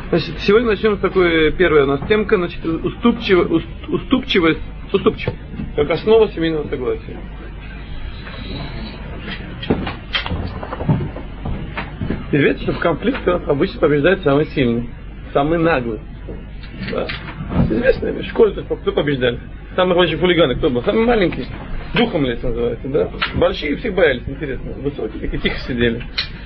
Значит, сегодня начнем с такой первая у нас темка, значит, уступчивость, как основа семейного согласия. Известно, что в конфликтах обычно побеждает самый сильный, самый наглый. Да. Известно, в школе кто побеждали? Самые большие хулиганы кто был? Самый маленький. Духом лес называется, да? Большие всех боялись, интересно. Высокие, такие тихо сидели.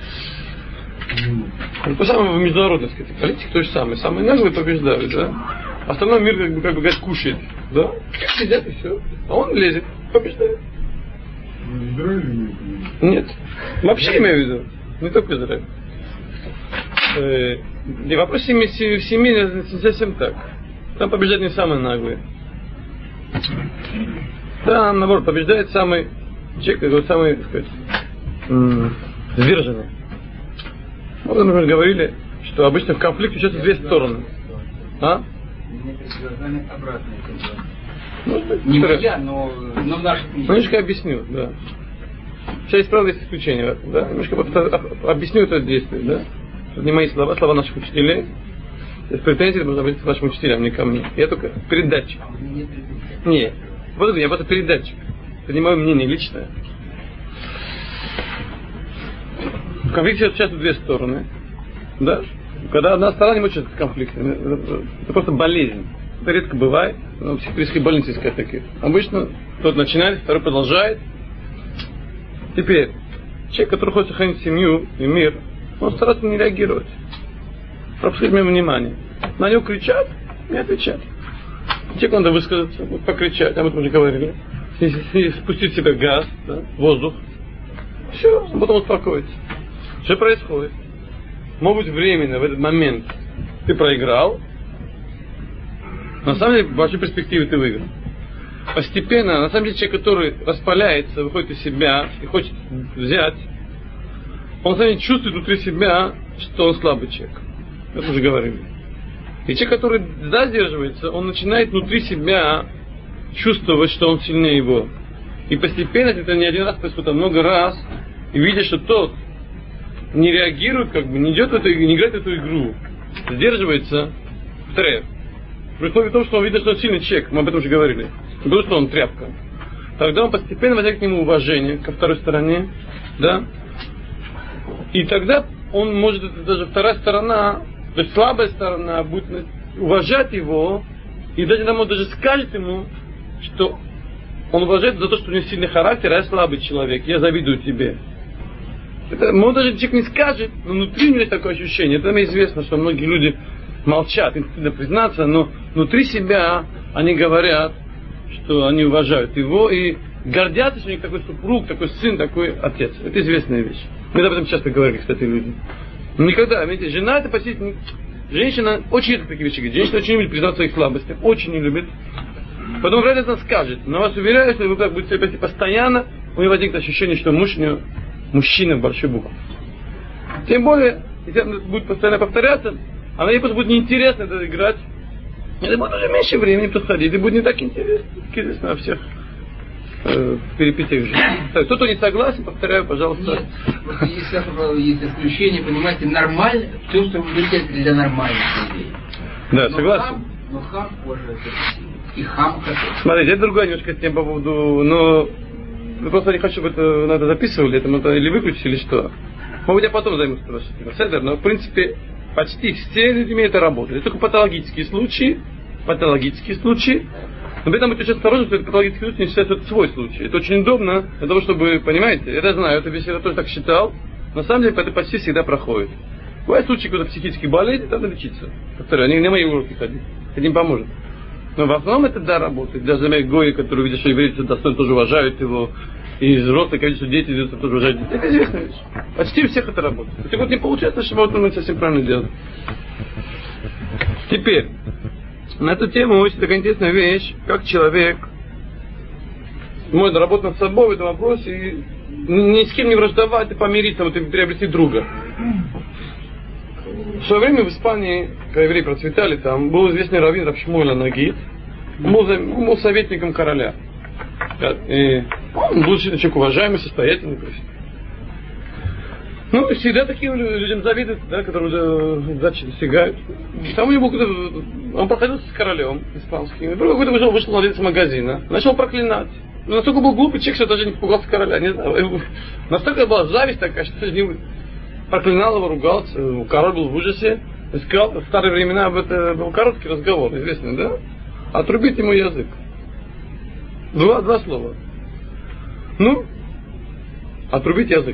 То самое в международной, сказать, политике то же самое. Самые наглые побеждают, да? Остальной мир, как бы говорят, кушает, да? Сидят и все. А он лезет, побеждает. Нет. Вообще имею в виду. Не только Израиль. И вопрос в семье не совсем так. Там побеждают не самые наглые. Там, наоборот, побеждает самый человек, самый, так сказать, сдержанный. Вот, например, говорили, что обычно в конфликте участвуют две стороны. А? Может быть, не моя, но в нашей книге. Немножко объясню, да. Сейчас есть правда, есть исключение, да. Немножко объясню это действие, да. Это не мои слова, слова наших учителей. Если претензии, можно обратиться к вашим учителям, не ко мне. Я только передатчик. Нет. Вот я просто передатчик. Это не мое мнение личное. В конфликте участвуют две стороны. Да? Когда одна сторона не может участвовать в конфликте, это просто болезнь. Это редко бывает. Но в психиатрической больнице искать таких. Обычно тот начинает, второй продолжает. Теперь, человек, который хочет сохранить семью и мир, он старается не реагировать. Пропускать мимо внимания. На него кричат, не отвечать. Человеку надо высказаться, покричать, об этом уже говорили. Спустить в себя газ, да, воздух. Все, потом успокоиться. Что происходит? Может быть, временно, в этот момент ты проиграл. На самом деле, в большой перспективе ты выиграл. Постепенно, на самом деле, человек, который распаляется, выходит из себя и хочет взять, он, на самом деле, чувствует внутри себя, что он слабый человек. Это уже говорили. И человек, который сдерживается, он начинает внутри себя чувствовать, что он сильнее его. И постепенно, это не один раз происходит, а много раз, и видя, что тот не реагирует, как бы, не идет в эту, не играет в эту игру, сдерживается, повторяю. При условии того, что он видит, что он сильный человек, мы об этом уже говорили. Не потому, что он тряпка. Тогда он постепенно возникнет к нему уважение ко второй стороне, да? И тогда он может, даже вторая сторона, то есть слабая сторона, будет уважать его, и даже ему даже скажет ему, что он уважает за то, что у него сильный характер, а я слабый человек, я завидую тебе. Это, ему даже человек не скажет, но внутри у него есть такое ощущение. Это мне известно, что многие люди молчат, им стыдно признаться, но внутри себя они говорят, что они уважают его и гордятся, что у них такой супруг, такой сын, такой отец. Это известная вещь. Мы об этом часто говорили, кстати, люди. Никогда, видите, жена это почти... Женщина очень редко такие вещи говорит. Женщина очень любит признать своих слабостях, очень не любит. Потом вряд ли это скажет. Но вас уверяю, что вы так будете себя вести постоянно, у него возникнет ощущение, что муж у него мужчина в большой букве. Тем более, если это будет постоянно повторяться, она ей просто будет неинтересно это играть. Это будет уже меньше времени подходить, и будет не так интересно, как известно во всех перипетиях жизни. Кто-то не согласен, повторяю, пожалуйста. Нет, вот есть исключение, понимаете, нормально, все, что вы говорите, для нормальных людей. Да, согласен. Но хам позже, и хам как. Смотрите, это другая немножко тема по поводу, но вы просто не хочу, чтобы это надо записывали, это или выключили, или что. Может быть, я потом займусь этим, но в принципе почти все люди имеют это работать. Это только патологические случаи, но при этом быть очень осторожным, что это патологический случай не считается это свой случай. Это очень удобно для того, чтобы, понимаете, я знаю, это весь я тоже так считал, на самом деле это почти всегда проходит. Бывают случаи, когда психические болезни, надо лечиться. Повторяю, они на мои уроки ходить, это не поможет. Но в основном это да, работает. Даже мои гои, которые видят, что евреи достойно, тоже уважают его, и взрослые количество детей тоже уважают детей. Это известная вещь. Почти у всех это работает. Если вот не получается, что вот он совсем правильно делает. Теперь, на эту тему очень такая интересная вещь, как человек может работать над собой в этом вопросе и ни с кем не враждовать и помириться, вот и приобрести друга. В свое время в Испании, когда евреи процветали, там был известный раввин Рав Шмуэль ха-Нагид, был советником короля. И он был человек уважаемый, состоятельный. Ну, и всегда таким людям завидуют, да, которые уже задачи достигают. Там у него он проходил с королем испанским. И вдруг вышел владелец магазина, начал проклинать. Но настолько был глупый человек, что даже не испугался короля. Не знаю. Настолько была зависть такая, что не проклинал его, ругался. Король был в ужасе. Сказал, в старые времена это был короткий разговор, известный, да? Отрубить ему язык. Два слова. Ну, отрубить язык.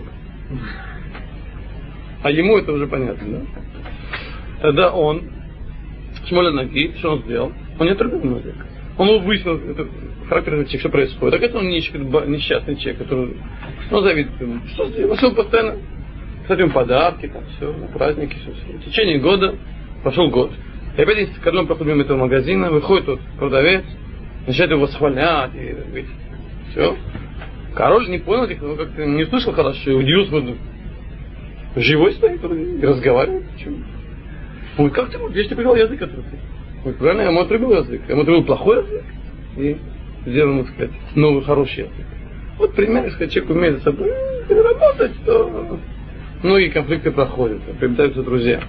А ему это уже понятно, да? Тогда он, Шмуэль ан-Наги, что он сделал? Он не отрубил ему язык. Он выяснил, это характерный человек, что происходит. Так это он несчастный человек, который, он завидует ему. Что сделал? Он постоянно, кстати, ему подарки, там все, на праздники, все. В течение года, прошел год. И опять с королем проходит мимо этого магазина, выходит тот продавец, начинает его восхвалять, и говорит, все. Король не понял, как-то не слышал хорошо, и удивился, живой стоит, и разговаривает. Почему? Он говорит, как ты, я же тебе привел язык отрубить. Он говорит, правильно, я ему отрубил язык. Я ему отрубил плохой язык и сделал ему, сказать, новый хороший язык. Вот пример, если человек умеет с собой работать, то многие конфликты проходят, приобретаются друзья.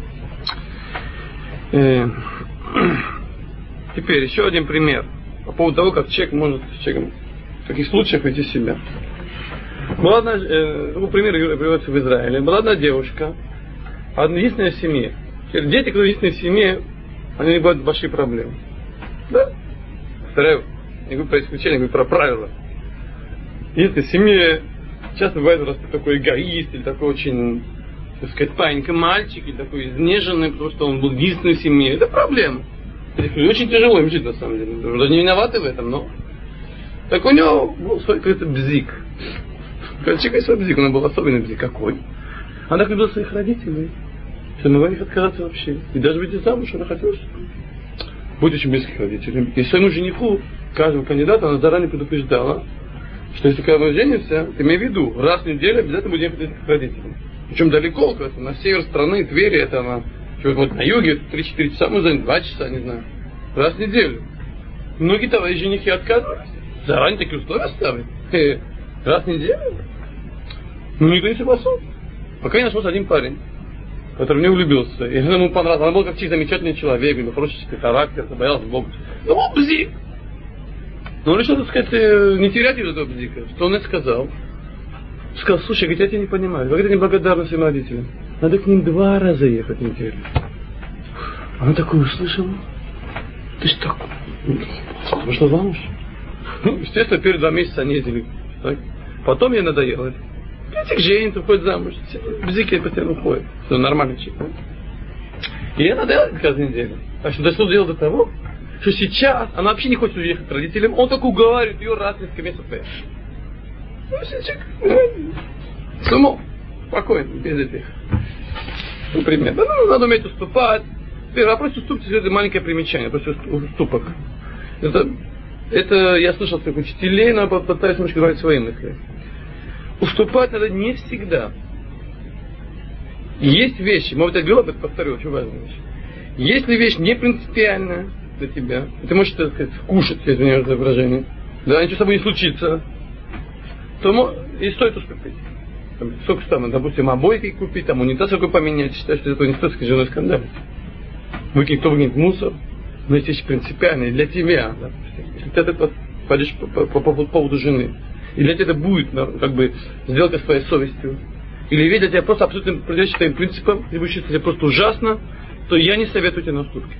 Теперь еще один пример по поводу того, как человек может с человеком в таких случаях вести себя. Была одна, такой пример приводится в Израиле. Была одна девушка, единственная в семье. Дети, которые единственные в семье, они бывают большие проблемы. Да? Повторяю, не говорю про исключение, говорю про правила. Если в семье часто бывает раз такой эгоист, или такой очень, так сказать, паинька мальчик, или такой изнеженный, потому что он был единственный в семье, это проблема. Очень тяжело им жить, на самом деле. Даже не виноваты в этом, но... Так у него был свой какой-то бзик. Каждый свой бзик, он был особенный бзик. Какой? Она любила своих родителей, что могла их отказаться вообще. И даже выйти замуж она хотела, быть очень близких родителей. И своему жениху, каждому кандидату, она заранее предупреждала, что если когда мы женимся, ты имей в виду, раз в неделю обязательно будем ходить к родителям. Причем далеко, на север страны, Твери, это она, вот на юге, 3-4 часа, мы занят 2 часа, не знаю. Раз в неделю. Многие товарищи женихи отказывались. Заранее такие условия ставят. Раз в неделю. Ну, никто не согласился. Пока не нашелся один парень, который в нее влюбился. И ему понравилось. Она была как замечательный человек, был хороший характер, боялся Бога. Ну, он бзик. Но он решил, так сказать, не терять из этого бзика. Что он и сказал. Сказал, слушай, говорит, я тебя не понимаю. Как это неблагодарно своим родителям? Надо к ним 2 раза ехать в неделю. Она такую услышала. Ты ж так... Вышла замуж. Ну, естественно, первые 2 месяца они ездили. Так? Потом ей надоело это. Этих женится, уходит замуж. Бзики постоянно уходят. Что нормальный человек. И ей надоело каждую неделю. Так что дошло дело до того, что сейчас она вообще не хочет уехать к родителям. Он только уговаривает ее раз в несколько месяцев поехать. Ну, человек с умом. Спокойно, без этих. Например. Да, ну, надо уметь уступать. Первый вопрос уступки, это маленькое примечание, просто уступок. Это я слышал от своих учителей, но пытаюсь немножко говорить свои мысли. Уступать надо не всегда. Есть вещи, может быть, я говорил об этом, повторю, очень важная вещь. Если вещь не принципиальная для тебя, ты можешь, так сказать, кушать, извиняюсь за выражение, да, ничего с тобой не случится, то и стоит уступить. Сколько там, допустим, обойки купить, там унитаз какой поменять, считаю, что этого не стоит с женой скандалить. Кто выкинет мусор, но есть вещи принципиальные для тебя, допустим. Если ты от этого пойдешь по поводу жены, и для тебя это будет, как бы, сделка с твоей совестью, или ведь для тебя просто абсолютно противоречит твоим принципам, и будет чувствовать себя просто ужасно, то я не советую тебе на уступки.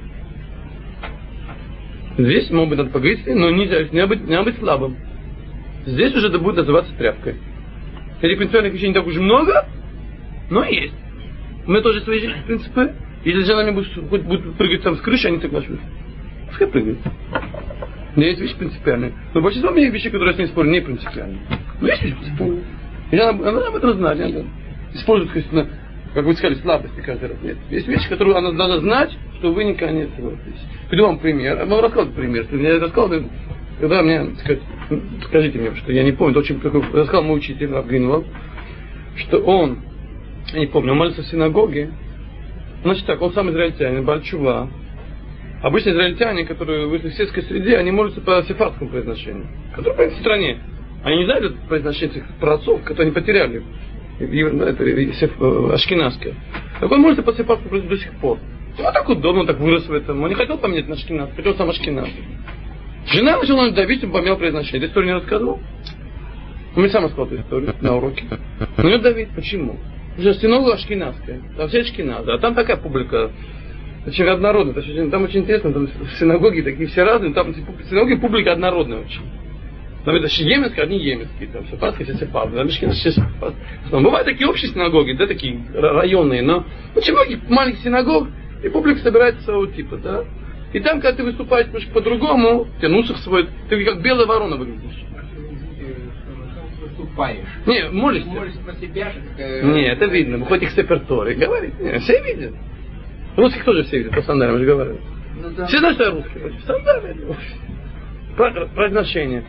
Здесь, может быть, надо поговорить, но не надо быть слабым. Здесь уже это будет называться тряпкой. Этих принципиальных вещей не так уж много, но есть. У меня тоже свои принципы. Если жена мне будет прыгать там с крыши, я не соглашусь. Пускай прыгает. У меня есть вещи принципиальные. Но большинство моих вещей, которые я с ней спорю, не принципиальные. Но есть вещи принципиальные. И она об этом знать. Она использует, как вы сказали, слабости каждый раз. Нет. Есть вещи, которые она должна знать, что вы никогда не согласитесь. Приведу вам пример. Я вам рассказал пример. Я рассказал, когда мне, скажите мне, что я не помню, очень рассказал мой учитель Равгинвал, что он, я не помню, он молится в синагоге. Значит так, он сам израильтянин, Баль-Чува. Обычно израильтяне, которые вышли в сельской среде, они молятся по сефардскому произношению, которое в стране. Они не знают это произношение своих праотцов, которые они потеряли. это ашкеназская. Так он может посыпаться до сих пор. Ну, так удобно, так вырос в этом. Он не хотел поменять на ашкеназ, хотел сам ашкеназ. Жена начала на давить, он поменял произношение. Эту историю не рассказывал? Он мне сам рассказал эту историю на уроке. Но не давить. Почему? Потому что синагога ашкеназская. Там все ашкеназы. А там такая публика очень однородная. Там очень интересно. Там синагоги такие все разные. Там синагоги публика однородная очень. Там это йеменские, одни йеменские. Там сефардские, все сефардские. Там ашкеназские, все сефардские. Бывают такие общие синагоги, да, такие районные. Но очень многих маленьких синагог и публика собирается своего типа, да. И там, когда ты выступаешь немножко по-другому, у тебя нусах свой, ты как белая ворона выглядишь. Выступаешь. Не, молишься. Молишься про себя же. Не, это видно. Хоть их сепертори. Говорит. Не, все видят. Русских тоже все видят, по сандалям, я же говорю. Ну, да. Все знают, что я русский. Сандали. Произношение.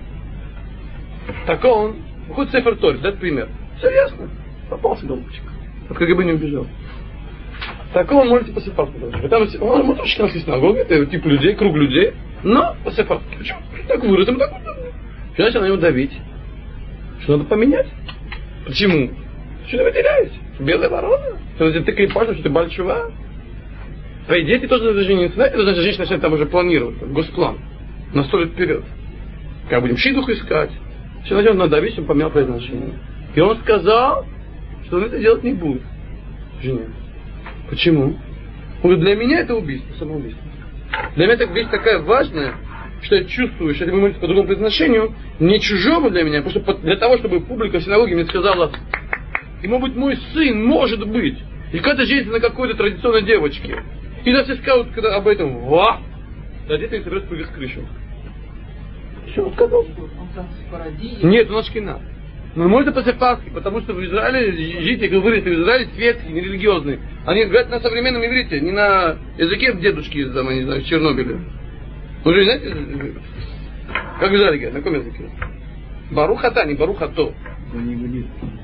Так он, хоть сепертори, дай пример. Все ясно. Попался голубчик. От КГБ не убежал. Так он можете по сефардски. Там он ашкеназская синагога, это тип людей, круг людей, но по сефардски. Почему? Так вырос, так удобно. Все начал на него давить. Что надо поменять? Почему? Что ты выделяешь? Белая ворона? Что ты крепашь, что ты большова? Твои дети тоже должны жениться. Знаете, это значит, женщина начинает там уже планировать, госплан. На 100 лет вперед. Как будем шидух искать. Все начал надавить, он поменял произношение. И он сказал, что он это делать не будет. Жене. Почему? Он говорит, для меня это убийство, самоубийство. Для меня эта вещь такая важная, что я чувствую, что это вы молитесь по другому произношению, не чужому для меня, потому что для того, чтобы публика в синагоге мне сказала, ему быть мой сын, может быть, и когда женится на какой-то традиционной девочке, и на все скажут когда об этом, ва, тогда дети не соберутся прыгать с крышу. Что он сказал? Он там сепарадист. Нет, он ашкеназ. Но можно по-сефардски, потому что в Израиле жители, говорят, в Израиле светские, не религиозные. Они говорят на современном иврите, не на языке дедушки, там, я не знаю, в Чернобыле. Вы же знаете, как в Израиле говорят, на каком языке? Барухата, не барухато. Он не будет.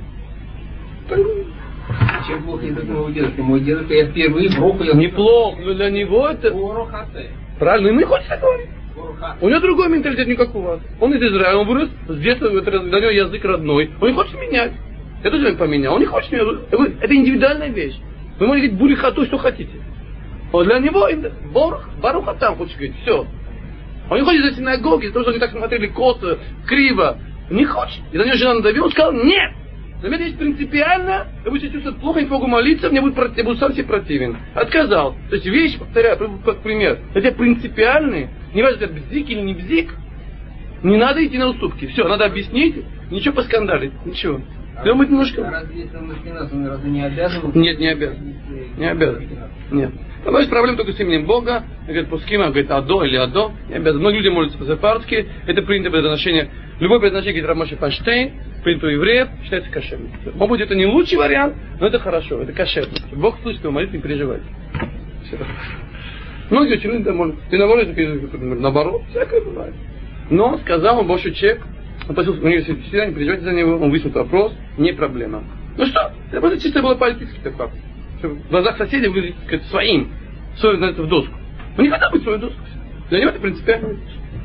Чем плохо язык моего дедушки? Мой дедушка, я впервые броху... Неплохо, но для него это... Борохате. Правильно, и мы хотим так говорить. Борохате. У него другой менталитет, не как у вас. Он из Израиля, он вырос, с детства для него язык родной. Он не хочет менять. Я тоже поменял. Он не хочет менять. Это индивидуальная вещь. Вы можете говорить бурихату, что хотите. А для него барухатам хочет говорить. Все. Он не хочет за синагоги, потому что они так смотрели косо, криво. Не хочет. И на него жена надавила, он сказал, нет. Для меня есть принципиально, я буду себя чувствовать плохо, не могу молиться, я буду сам себе противен. Отказал. То есть вещь, повторяю, как пример, это принципиальные, не важно, это бзик или не бзик, не надо идти на уступки. Все, надо объяснить, ничего поскандалить, ничего. Должен быть немножко... Разве если он ашкеназ, он разве не обязан? Нет, не обязан. Не обязан. Нет. Там есть проблема только с именем Бога. Говорит, пускима, говорит, адо или адо. Не обязан. Многие люди молятся по-сефардски. Это принято произношение. Любое произношение, говорит Рамоши Файнштейн, принято у евреев, считается кошерным. Может быть, это не лучший вариант, но это хорошо, это кошерно. Бог слышит его молитву, не переживайте. Все. Многие очень люди молятся. Ты на молитве, наоборот, всякое бывает. Но сказал он больше человек, он просил университета, не переживайте за него, он выяснил вопрос, не проблема. Ну что, это просто чисто было политический такой факт. В глазах соседей выглядит как своим, свой в доску. Он не хотел быть свою доску. Для него это принципиально.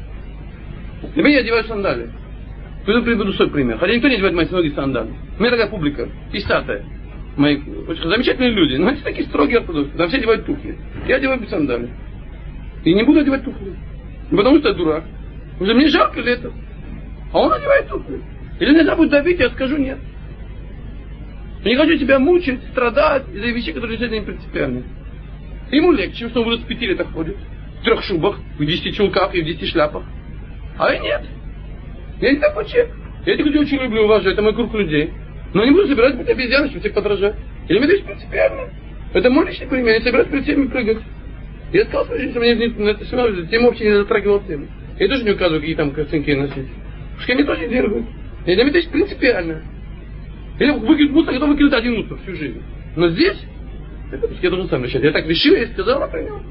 Для меня я одеваю сандали. Приведу свой пример. Хотя никто не одевает мои ноги сандали. У меня такая публика, писатая. Мои очень замечательные люди, но они такие строгие ортодоксы. Там все одевают туфли. Я одеваю сандали. И не буду одевать туфли. Не потому что я дурак. Уже мне жалко лето. А он одевает туфли. Или нельзя будет давить, я скажу нет. Я не хочу тебя мучить, страдать из-за вещей, которые действительно не принципиальны. Ему легче, что он уже с 5 лет ходит. В 3 шубах, в 10 чулках и в 10 шляпах. А я нет. Я не такой человек. Я этих людей очень люблю, уважаю, это мой круг людей. Но не буду собирать быть обезьяной, чтобы всех подражать. Или мне это принципиально. Это мой личный пример, я не собираюсь перед всеми прыгать. Я сказал, что мне на эту тему вообще не затрагивал тему. Я тоже не указываю, какие там картинки носить. Потому что они тоже не делают. И для меня это принципиально. Или выкинуть мусор, готов выкинуть один мусор всю жизнь. Но здесь, это я должен сам решать. Я так решил, я сказал, а принял.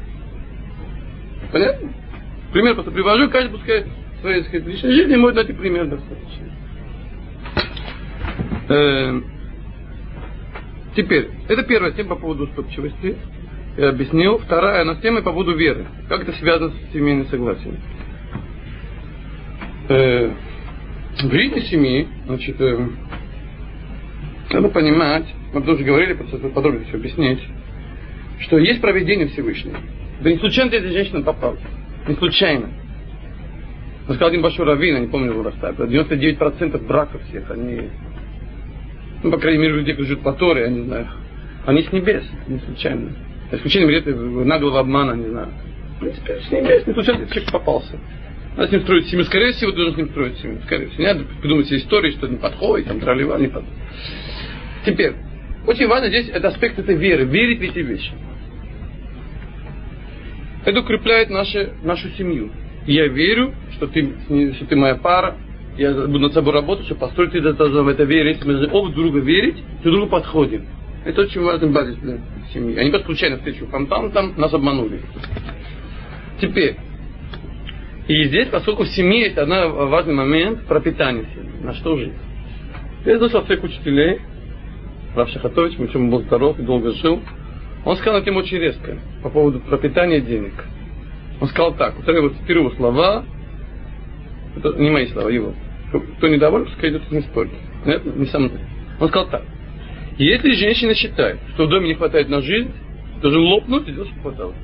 Понятно? Пример просто привожу, каждый пускай в своей личной жизни может дать и пример достаточно. Теперь, это первая тема по поводу уступчивости. Я объяснил. Вторая, она тема по поводу веры. Как это связано с семейным согласием. В жизни семьи, значит, Надо понимать, мы тоже говорили, просто подробно все объяснить, что есть провидение Всевышнего. Да не случайно эта женщина попала. Не случайно. Он сказал один большой раввин, я не помню его расставил, 99% браков всех, они, ну, по крайней мере, люди, которые живут по Торе, я не знаю, они с небес, не случайно. Исключением где-то наглого обмана, не знаю. В принципе, с небес, не случайно этот человек попался. Надо с ним строить семью. Скорее всего, должен с ним строить семью. Скорее всего. Не надо придумать себе истории, что не подходит, там, тролливал, не подходит. Теперь, очень важно здесь это аспект этой веры. Верить в эти вещи. Это укрепляет нашу семью. И я верю, что ты моя пара, я буду над собой работать, чтобы построить, ты должна в это верить. Мы должны оба друга верить, друг другу подходим. Это очень важный базис для семьи. Они просто случайно встречу там нас обманули. Теперь, и здесь, поскольку в семье есть один важный момент пропитания семьи, на что жить. Я слышал от своих учителей, Рав Шахатович, он был здоров и долго жил, он сказал на тему очень резко, по поводу пропитания денег. Он сказал так, вот я вот цитирую слова, это не мои слова, его. Кто недоволен, пускай идет не спорит. Нет, не со мной. Он сказал так, если женщина считает, что в доме не хватает на жизнь, должен лопнуть и делать, что хватало.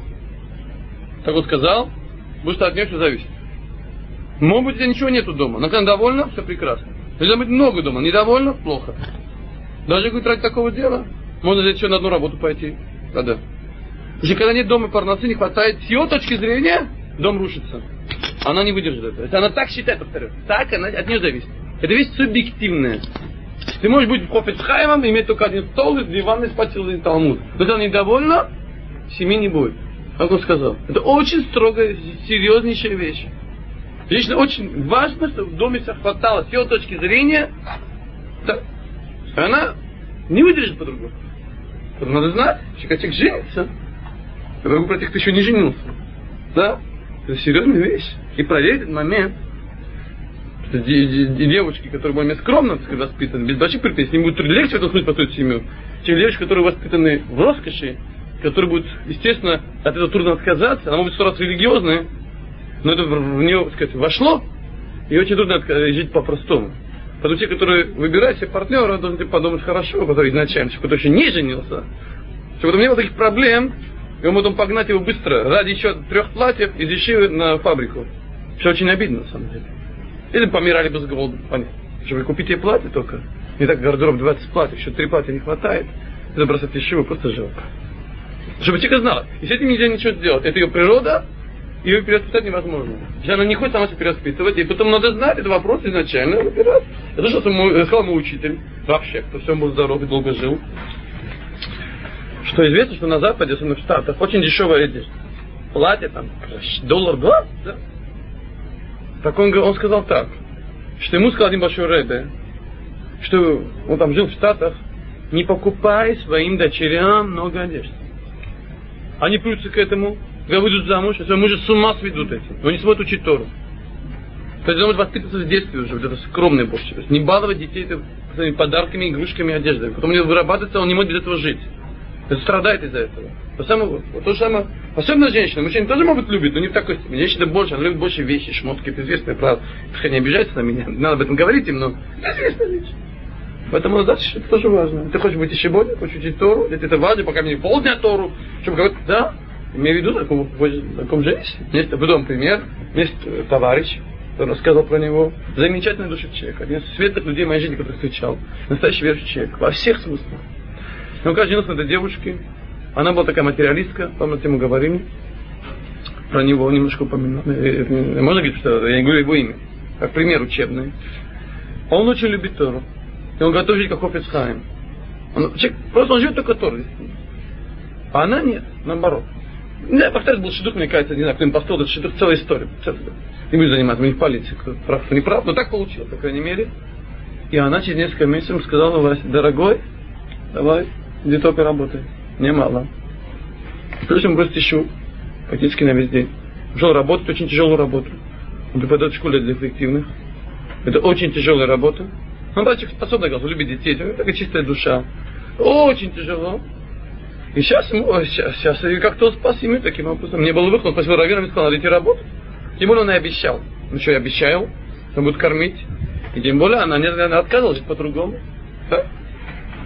Так вот сказал, потому что от нее все зависит. Может быть, у тебя ничего нету дома, но когда она довольна, все прекрасно. Должно быть много дома, недовольна, плохо. Даже если ради такого дела, можно взять еще на одну работу пойти. Да. Если когда нет дома парносы, не хватает, с ее точки зрения, дом рушится. Она не выдержит этого. Если она так считает, повторяю, так она от нее зависит. Это вещь субъективная. Ты можешь быть в Хофец Хаимом, иметь только один стол, и диван, и спать целый Талмуд. Но если она недовольна, семьи не будет. Как он сказал. Это очень строгая, серьезнейшая вещь. Лично очень важно, чтобы в доме все хватало с ее точки зрения. Так. Она не выдержит по-другому. Надо знать, что человек женится. Я говорю про тех, кто еще не женился. Да? Это серьезная вещь. И проверить этот момент. Что девочки, которые более скромно воспитаны, без больших претензий, им будет легче в этом смысле построить семью, чем девочки, которые воспитаны в роскоши, которые будут, естественно, от этого трудно отказаться. Она может быть 100 раз религиозная, но это в нее, так сказать, вошло, и очень трудно жить по-простому. Потому что те, которые выбирают себе партнера, должны подумать хорошо, который изначально, который еще не женился, чтобы потом не было таких проблем, и он потом погнать его быстро, ради еще 3 платьев и зашили на фабрику. Что очень обидно, на самом деле. Или помирали бы с голоду, понятно. Чтобы купить ей платье только, не так гардероб 20 платьев, еще 3 платья не хватает, это бросать ешиву просто жалко. Чтобы человек знал, и с этим нельзя ничего сделать, это ее природа, ее перевоспитать невозможно. Если она не хочет сама себя перевоспитывать, и потом надо знать, это вопрос изначально выбирать. Это что сказал мой учитель, вообще, кто все был здоров и долго жил. Что известно, что на Западе, особенно в Штатах, очень дешевая одежда. Платье там, $1-2, да? Так он сказал так, что ему сказал один большой ребе, что он там жил в Штатах, не покупай своим дочерям много одежды. Они прутся к этому, когда выйдут замуж, а свои мужи с ума сведут этим. Но не смогут учить Тору. То есть должен воспитываться с детства уже, вот это скромное больше. То есть не баловать детей своими подарками, игрушками, одеждой. Потом у него вырабатывается, он не может без этого жить. Это страдает из-за этого. То же самое, особенно женщины. Мужчины тоже могут любить, но не в такой степени. Женщина больше, она любит больше вещи, шмотки. Это известная правда. Пускай не обижается на меня, надо об этом говорить им, но это известная вещь. Поэтому это тоже важно. Ты хочешь быть еще более, хочешь учить Тору, это важно, пока мне полдня Тору, чтобы говорить, да, имею в виду, таком женщине. Есть, потом пример, есть товарищ, который рассказал про него, замечательный душевный человек, один из светлых людей в моей жизни, которых встречал, настоящий верующий человек, во всех смыслах. Но когда женился на этой девушке, она была такая материалистка, по-моему, на тему говорим, про него немножко упомянул. Можно говорить, что я не говорю его имя, как пример учебный. Он очень любит Тору. И он готов жить как Хофец Хаим. Просто он живет только Торой. А она нет, наоборот. Я повторяю, был шидух, мне кажется, не знаю, кто им построил, это шидух, целая история. Не буду заниматься, мы не в полиции, кто прав, кто не прав, но так получилось, по крайней мере. И она через несколько месяцев сказала: Вася, дорогой, давай, где только работай, немало. Плюс он бросит ищу, практически на весь день. Пошел работать, очень тяжелую работу. Он преподает в школе для эффективных. Это очень тяжелая работа. Он мальчик способный, оказывается, любит детей, такая чистая душа. Очень тяжело. И сейчас как-то он спас семью таким образом. Мне было выход, он спросил раввина, мне сказал, надо идти работать. Тем более он и обещал. Ну что, я обещал, он будет кормить. И тем более она отказывалась жить по-другому. Да?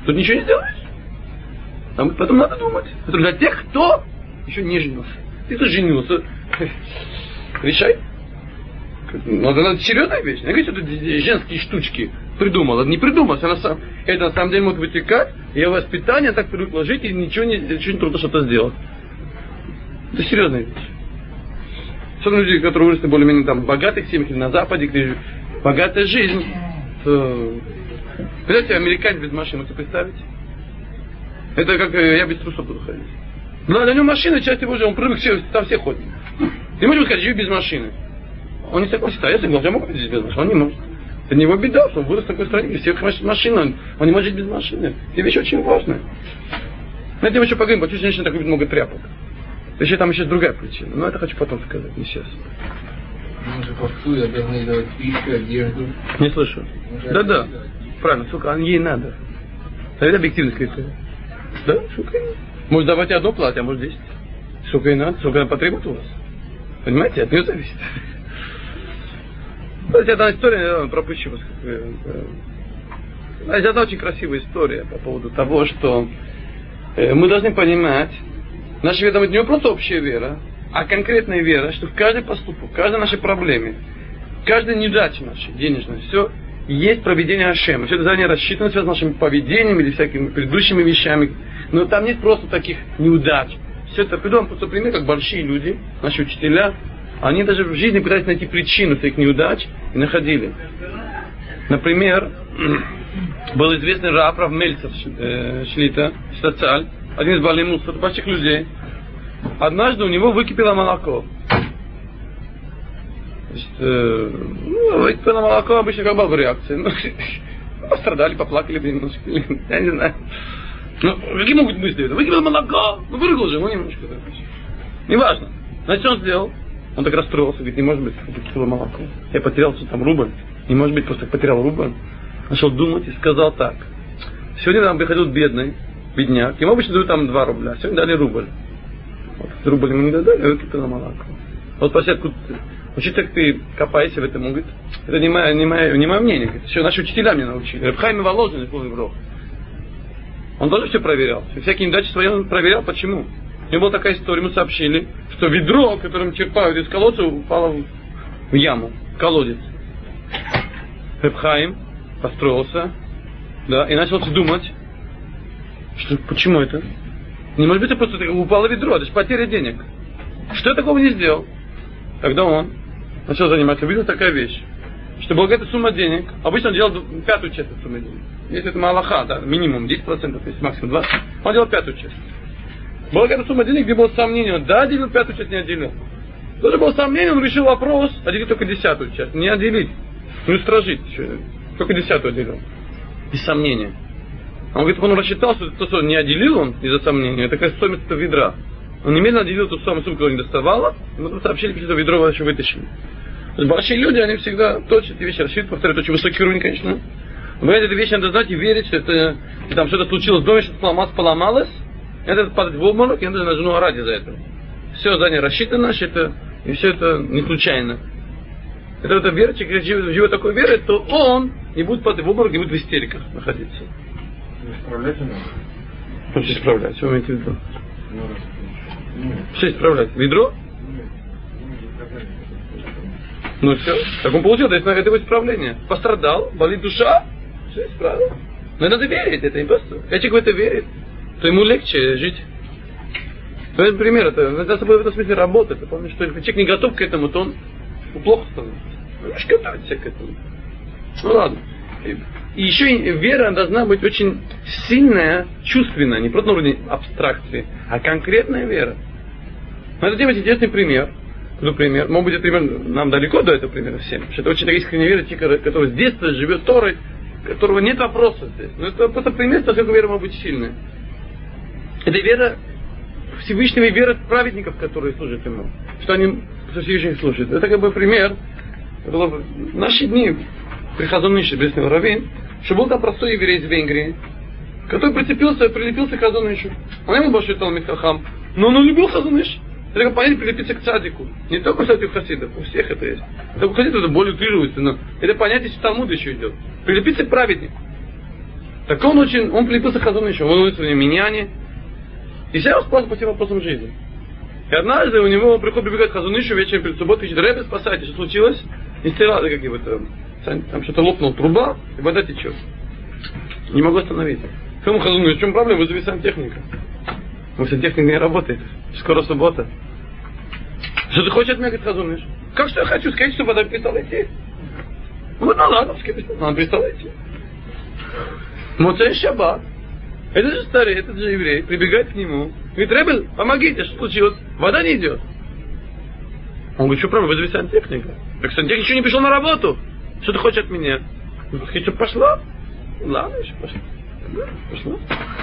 Тут ничего не сделаешь. Потом надо думать. Это для тех, кто еще не женился. Ты тут женился. Решай. Ну, это серьезная вещь. Не говорите, что женские штучки придумал. Это не придумал. Это на самом деле может вытекать. Я воспитание так привыкла жить, и ничего не трудно что-то сделать. Это серьезная вещь. Особенно люди, которые выросли более-менее там в богатых семьях или на Западе, где богатая жизнь. Представляете, американец без машины, можете представить? Это как я без трусов буду ходить. Но для него машина, часть его жизни, он привык, там все ходят. Ты можешь сказать, живи без машины. Он не согласится, а я согласен, я могу жить без машины, он не может. Это не его беда, что он вырос в такой стране, где всех машин, он не может жить без машины. Это вещь очень важная. Знаете, мы еще поговорим, почему женщина так любит много тряпок. Еще там еще другая причина, но это хочу потом сказать, не сейчас. Мы же постуя должны давать пищу, одежду. Не слышу. Да-да, правильно, сколько ей надо. Это объективность критерия. Да, сколько ей надо. Может давать одно платье, а может 10. Сколько ей надо, сколько она потребует у вас. Понимаете, от нее зависит. Знаете, одна история, пропущу вас. Знаете, одна очень красивая история по поводу того, что мы должны понимать, наша вера не просто общая вера, а конкретная вера, что в каждый поступок, в каждой нашей проблеме, в каждой неудаче нашей, денежной, все есть проведение Ашема. Все это заранее рассчитано, связано с нашим поведением или всякими предыдущими вещами. Но там нет просто таких неудач. Все это, приведу вам просто пример, как большие люди, наши учителя, они даже в жизни пытались найти причину своих неудач и находили. Например, был известный Рав Мельцер Шлита, Штацаль, один из Балей Мусор, больших людей. Однажды у него выкипело молоко. Выкипело молоко обычно как была реакция. Пострадали, поплакали немножко. Я не знаю. Какие могут мысли? Выкипело молоко, вырыгал же, немножко. Неважно. Значит, что он сделал? Он так расстроился, говорит, не может быть, выкипело молоко. Я потерял что там рубль. Не может быть, просто потерял рубль. Начал думать и сказал так. Сегодня нам приходил бедняк. Ему обычно дают там 2 рубля. Сегодня дали рубль. Вот, рубль ему не дали, а выкипело молоко. Вот спроси, откуда ты? Учить, как ты копаешься в этом, он говорит, это не мое мнение. Говорит, еще наши учителя меня научили. Раб Хаим Воложин, он тоже все проверял. Всякие неудачи свои он проверял. Почему? У него была такая история, ему сообщили, что ведро, которым черпают из колодца, упало в яму, в колодец. Раб Хаим построился, да, и начал думать, что почему это? Не может быть, это просто упало ведро, это же потеря денег. Что я такого не сделал? Тогда он начал заниматься, увидел такая вещь, что была какая-то сумма денег, обычно он делал 5-ю часть от суммы денег. Если это малаха, да, минимум 10%, если максимум 20%, он делал 5-ю часть. Была какая-то сумма денег, где было сомнение, он отделил 5-ю часть, не отделил. Тоже было сомнение, он решил вопрос, отделить только 10-ю часть, не отделить, не устражить, только 10-ю отделил. Без сомнения. Он говорит, он рассчитал, что то, что не отделил он из-за сомнения, это какая стоимость этого ведра. Он немедленно отделил ту самую сумму, которую не доставала, и мы сообщили, что ведро вообще вытащили. То есть большие люди, они всегда точно эти вещи рассчитывают, повторяют, очень высокий уровень, конечно. Но эти вещи надо знать и верить, что это, там что-то случилось в доме, что-то поломалось, и надо падать в обморок, и надо на жену орать из-за этого. Все заранее рассчитано, и все это не случайно. Это верчик, если живет такой верой, то он не будет падать в обморок, не будет в истериках находиться. Исправлять надо? Что исправлять? Что вы имеете в виду? Что исправлять? Ведро? Ну все. Так он получил, то есть это его исправление. Пострадал, болит душа, все исправил. Но надо верить, это не просто. Если человек в это верит, то ему легче жить. Например, это надо собой в этом смысле работать. Ты помнишь, что если человек не готов к этому, то он плохо становится. Нужно готовиться к этому. Ну ладно. И еще вера должна быть очень сильная, чувственная, не просто на уровне абстракции, а конкретная вера. Надо делать интересный пример. Например, может быть, это пример, нам далеко до этого примера всем. Что это очень искренняя вера, который с детства живет Торой, у которого нет вопросов здесь. Но это просто пример, насколько вера может быть сильная. Это вера Всевышнего и вера праведников, которые служат ему. Что они Всевышних служат. Это как бы пример. В наши дни при Хазон Ише, Брестный Равин, что был там простой еврей из Венгрии, который прилепился к Хазон Ишу. Он не был большой Талмид Хахам, но он любил Хазон Иш. Это как понятие прилепиться к цадику. Не только кстати у хасидов, у всех это есть. Только у хасидов это более утрируется, но это понятие из Талмуда еще идет. Прилепиться к праведнику. Так он прилепился к Хазон Ишу, он улыбается в миньяне. И вся его спрашивает по всем вопросам жизни. И однажды у него прибегает Хазон Ишу вечером перед субботой, говорит: Ребе, спасайте, что случилось? И стирали, как его там что-то лопнула труба, и вода течет. Не могу остановиться. Кому Хазон Ишу, в чем проблема? Вызови сантехника. Но сантехника не работает. Скоро суббота. Что ты хочешь от меня, говорит Хазон Ишу? Как что я хочу? Сказать, что вода перестала идти. Ну ладно, она перестала идти. Моцей Шаббат. Этот же старый, этот же еврей прибегает к нему. Говорит: Ребе, помогите, что случилось? Вода не идет. Он говорит: что проблема? Вызови сантехника. Так сантехник еще не пришел на работу. Что ты хочешь от меня? Ты что, пошла? Ладно, еще пошла. Да, пошла.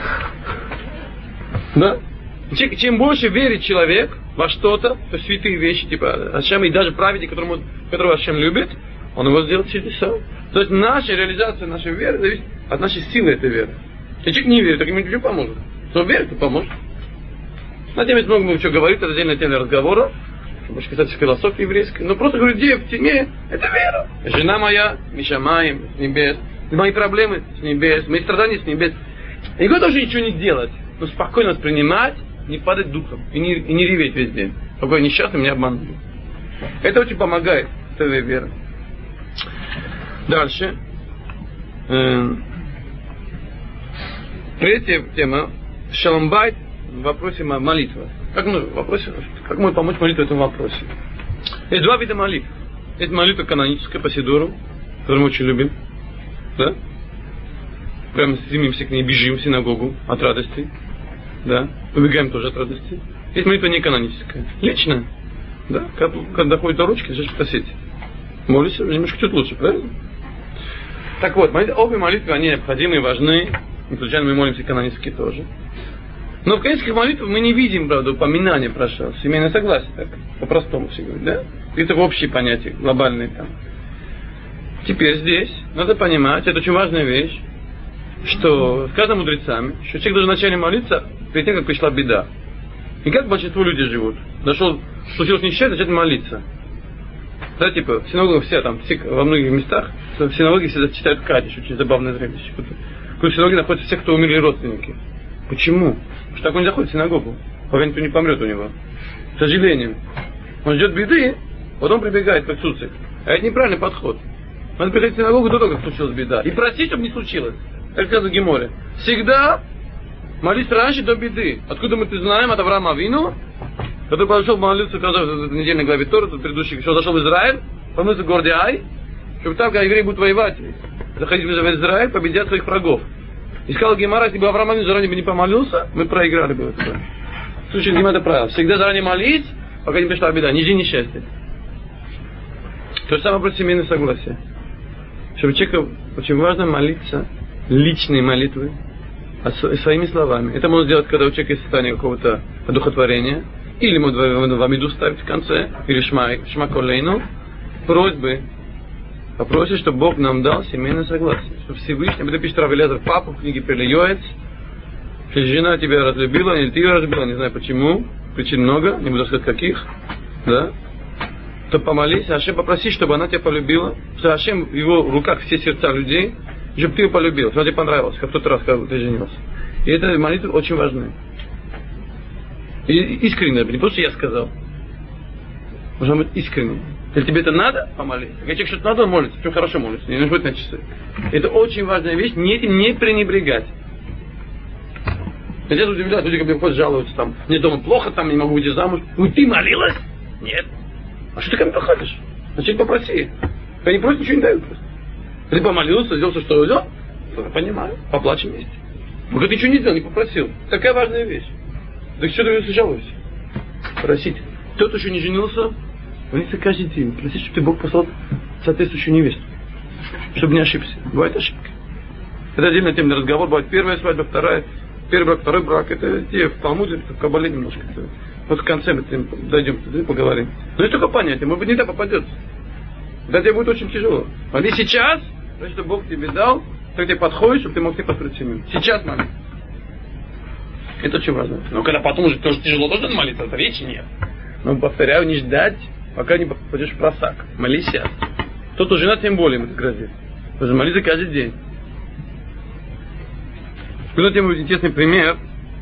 Да? Чем больше верит человек во что-то, то святые вещи, типа Ашем, и даже праведник, которого Ашем любит, он его сделает чудеса. То есть наша реализация нашей веры зависит от нашей силы этой веры. Если человек не верит, так ему ничего не поможет. Кто верит, то поможет. На тему есть много чего говорить, это отдельная тема разговора. Больше касается философии еврейской. Но просто говорю, где в теме, это вера. Жена моя, Мишамаем, с небес. Мои проблемы с небес, мои страдания с небес. Я не говорю тоже ничего не делать, но спокойно воспринимать, не падать духом и не реветь весь день. Какой несчастный, меня обманули. Это очень помогает этой вере. Дальше. Третья тема. Шалом-байт в вопросе молитвы. Как можно помочь молитве в этом вопросе? Есть два вида молитв. Есть молитва каноническая по Сидору, которую мы очень любим. Да? Прямо стремимся к ней, бежим в синагогу от радости. Да? Убегаем тоже от радости. Есть молитва не каноническая. Личная. Да? Когда доходит до ручки, начинаешь просить. Молишься, немножко чуть лучше, правильно? Так вот, обе молитвы, они необходимы и важны. Не случайно мы молимся канонически тоже. Но в канонических молитвах мы не видим, правда, упоминания про семейное согласие, так, по-простому все говорят, да? Это общие понятия, глобальные там. Теперь здесь надо понимать, это очень важная вещь, что сказано мудрецами, что человек должен вначале молиться перед тем, как пришла беда. И как большинство людей живут? Случилось несчастье, начать молиться. Да, типа, в синагогах во многих местах, в синагоге всегда читают Кадиш, очень забавное зрелище. В синагоге находятся все, кто умерли родственники. Почему? Потому что так он не заходит в синагогу, пока никто не помрет у него. К сожалению. Он ждет беды, потом прибегает к Цуцик. А это неправильный подход. Надо приходить в синагогу до того, как случилась беда. И просить, чтобы не случилось. Так сказано в Геморе. Всегда молись раньше до беды. Откуда мы это знаем? От Авраама Авину, который пошел молиться в недельной главе Торы, предыдущий, что зашел в Израиль, помылся в городе Ай, чтобы там, когда евреи будут воевать, заходить в Израиль, победят своих врагов. И сказал Гемара, если бы Авраам Авину заранее бы не помолился, мы проиграли бы это. Слушай, Гемара, это правило. Всегда заранее молись, пока не пришла беда. Не жди несчастья. То же самое про семейное согласие. Чтобы человеку очень важно молиться личные молитвы своими словами. Это можно сделать, когда у человека есть состояние какого-то одухотворения, или ему в Амиду ставить в конце, или Шма Колейну, просьбы, попросить, чтобы Бог нам дал семейное согласие. Чтобы Всевышний, это пишет Рав Элиэзер папу в книге Пелеёец, что жена тебя разлюбила, или ты ее разлюбила, не знаю почему, причин много, не буду сказать каких, да, то помолись, Ашем попроси, чтобы она тебя полюбила, что Ашем в его руках все сердца людей, чтобы ты ее полюбил, чтобы тебе понравилось, как в тот раз, когда ты женился. И эта молитва очень важна. И искренне, не просто я сказал. Должно быть искренне. Если тебе это надо, помолись. Если человек что-то надо, он молится, причем хорошо молится, не нужно быть на часы. Это очень важная вещь, этим не пренебрегать. Я здесь удивляюсь, люди, когда приходят, жалуются, там, мне дома плохо, там, не могу выйти замуж. Ну, ты молилась? Нет. А что ты ко мне приходишь? Значит, попроси. Я не просят, ничего не дают просто. Ты помолился, сделал все, что сделал, то я понимаю, поплачем вместе. Вот ты ничего не сделал, не попросил. Такая важная вещь. Так что ты жалуешься? Просить. Тот, кто еще не женился, молиться каждый день. Просить, чтобы ты Бог послал соответствующую невесту. Чтобы не ошибся. Бывают ошибки. Это отдельная тема для разговора. Бывает первая свадьба, вторая. Первый брак, второй брак. Это те в Талмуде, в Кабале немножко. Вот в конце мы дойдем, поговорим. Но это только понятие. Может быть, не так попадется. Тогда тебе будет очень тяжело. Молись сейчас, значит, что Бог тебе дал, так тебе подходит, чтобы ты мог себе построить семью. Сейчас молись. Это очень важно. Но когда потом уже тоже тяжело, тоже надо молиться, это речи нет. Но повторяю, не ждать, пока не попадешь в просак. Молись сейчас. Тот, кто женат, тем более ему это грозит. Потому что молиться каждый день. Приведу тебе интересный пример.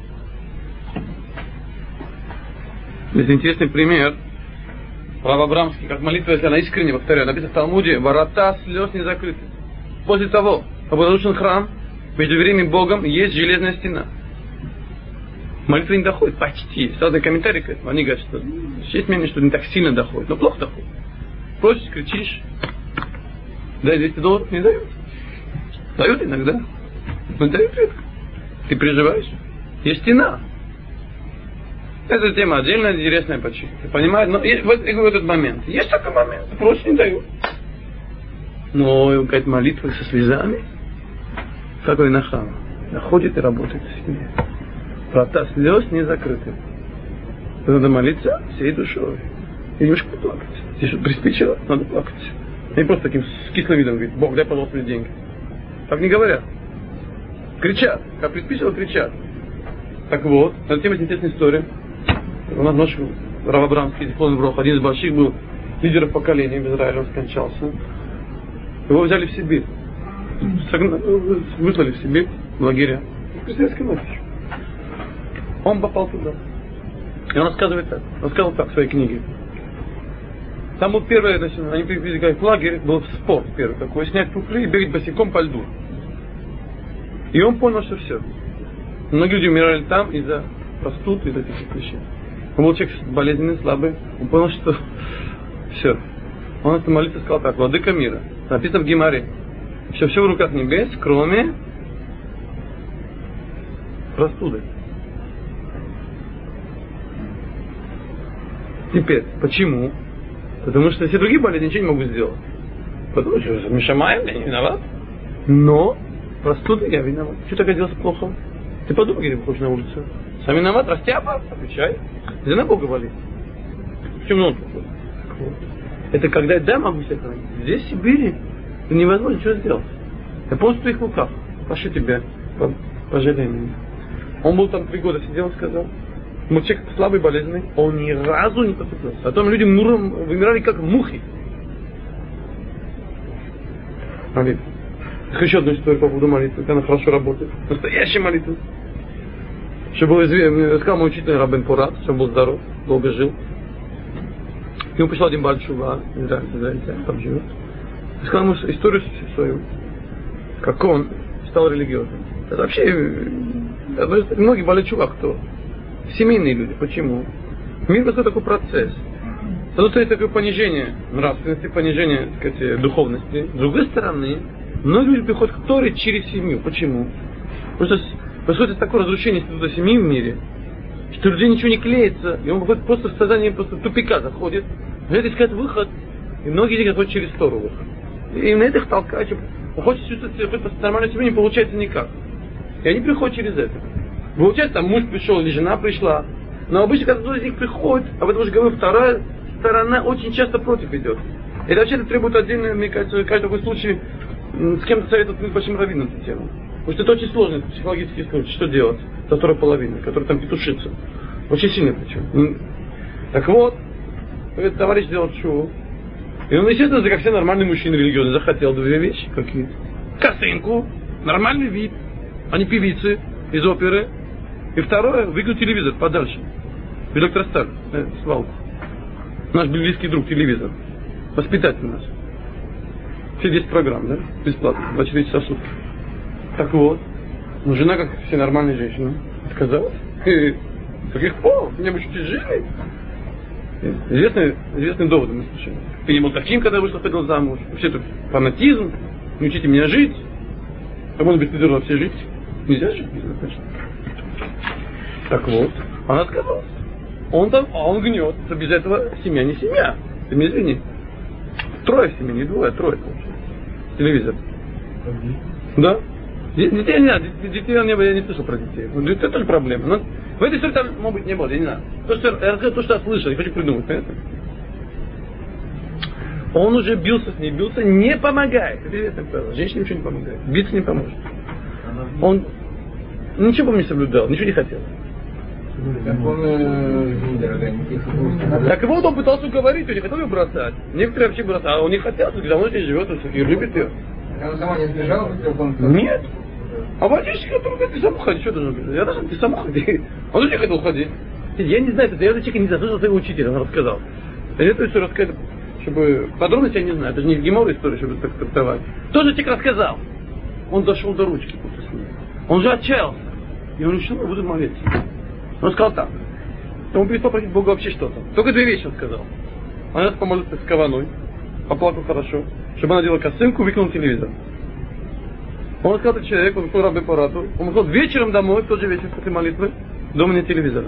Есть интересный пример. Рав Абрамский, как молитва, если она искренне, повторяю, написано в Талмуде, ворота слез не закрыты. После того, как был разрушен храм, между евреями и Богом есть железная стена. Молитва не доходит, почти. Разные комментарии к этому. Они говорят, что есть мнение, что не так сильно доходит, но плохо доходит. Просишь, кричишь, дай $200, не дают. Дают иногда, но дают редко. Ты переживаешь. Есть стена. Эта тема отдельная, интересная почти. Ты понимаешь? Но в этот момент. Есть такой момент. Просишь, не дают. Но какая-то молитва со слезами. Какой нахам. Находит и работает в себе. Врата слез не закрыты. Надо молиться всей душой. И немножко поплакать. Если что-то приспичило, надо плакать. Не просто таким с кислым видом говорит, Бог, дай, пожалуйста, мне деньги. Так не говорят. Кричат. Как приспичило, кричат. Так вот, на эту тему есть интересная история. У нас ночью Рав Абрамский, один из больших был лидеров поколения в Израиле, он скончался. Его взяли в Сибирь. Выслали в Сибирь, в лагеря. В советской власти. Он попал туда. И он рассказывал так в своей книге. Там был первый, они привезли в лагерь, был спорт первый такой, снять туфли и бегать босиком по льду. И он понял, что все. Многие люди умирали там из-за простуд, из-за этих вещей. Он был человек болезненный, слабый. Он понял, что все. Он эту молитву сказал так: Владыка мира. Написано в Гемаре, что все в руках небес, кроме простуды. Теперь, почему? Потому что все другие болезни ничего не могут сделать. Потому что Мишамаем, я не виноват. Но простуды я виноват. Что так оделся плохо? Ты подумай, где выходишь на улицу. Сам виноват, растяпа, отвечай. Ты на Бога болит. Почему он плохой? Вот. Это когда я могу себя хранить. Здесь, в Сибири, это невозможно ничего сделать. Я полностью в твоих руках. Прошу тебя, пожалей меня. Он был там 3 года, сидел и сказал. Мы человек слабый, болезненный, он ни разу не поступился. А то люди вымирали как мухи. Еще одну историю по поводу молитвы, как она хорошо работает. Настоящая молитва. Что был известен, сказал мой учитель Рабен Пурат, что он был здоров, долго жил. Ему пришел один Бааль Тшува, израильтянин, там живет. И сказал ему историю свою, как он стал религиозным. Это вообще, многие Бааль Тшува кто? Семейные люди. Почему? Мир это такой процесс. С одной стороны, такое понижение нравственности, понижение, так сказать, духовности. С другой стороны, многие люди приходят к Торе через семью. Почему? Потому что происходит такое разрушение института семьи в мире, что у людей ничего не клеится, и он выходит просто в сознание просто тупика заходит, начинает искать выход, и многие люди ходят через Тору выход. И на это их толкают, он хочет чувствовать себя хоть нормальной семьей, не получается никак. И они приходят через это. Получается, там муж пришел или жена пришла, но обычно, когда кто-то из них приходит, об этом уже говорю, вторая сторона очень часто против идет. Это вообще требует отдельно, мне кажется, каждый такой случай с кем-то советовать с большим раввином эту тему. Потому что это очень сложно, психологически случай, что делать со второй половиной, которая там петушится. Очень сильно причем. Так вот, этот товарищ сделал чуву. И он, естественно, как все нормальные мужчины религиозные, захотел 2 вещи какие-то. Косынку, нормальный вид, а не певицы из оперы. И второе, выключить телевизор подальше. В электросталь, свалку. Наш близкий друг телевизор. Воспитатель наш. Все 10 программ, да? Бесплатно, 24 часа в сутки. Так вот, ну жена, как все нормальные женщины, отказалась. Каких пор? Меня бы чуть жили. Известные доводы мы слышали. Ты не был таким, когда вышла, ходил замуж. Вообще это фанатизм. Не учите меня жить. А может быть, ты должна все жить. Нельзя жить, конечно. Так вот, она отказалась. Он гнет, что без этого семья не семья. Ты мне извини. 3 в семье, не 2, 3 получается. Телевизор. Да? Детей не надо, детей я не слышал про детей. Это тоже проблема. Но в этой истории там, может быть, не было, я не знаю. Я расскажу то, что я слышал, не хочу придумать, понятно? Он уже бился с ней, не помогает. Это известное правило. Женщине ничего не помогает. Биться не поможет. Он ничего не соблюдал, ничего не хотел. Так вот, он пытался уговорить, он не хотел ее бросать. Некоторые вообще бросали, а он не хотел, давно здесь живет, он все-таки любит ее. Она сама не сбежала? Нет. А водитель, который говорит, ты сам уходи, что должен говорить? Я должен, ты сам уходи. Он уже хотел уходить. Я не знаю, я этого человека не знаю, слышал своего учителя, он рассказал. Я эту историю рассказал, чтобы подробности я не знаю, это же не в Геморе история, чтобы так трактовать. Тоже человек рассказал. Он дошел до ручки после сна. Он же отчаялся. И он решил, буду молиться. Он сказал так. Он будет попросить Бога вообще что-то. Только две вещи он сказал. Она помолится с каваной, поплакал хорошо, чтобы она делала косынку, выкинул телевизор. Он сказал, это человек, он был рабы по рату. Он сказал, вечером домой, в тот же вечер после молитвы, дома нет телевизора.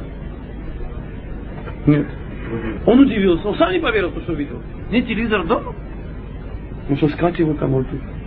Нет. Он удивился, он сам не поверил, что увидел. Нет телевизора дома? Он что, искать его кому-то.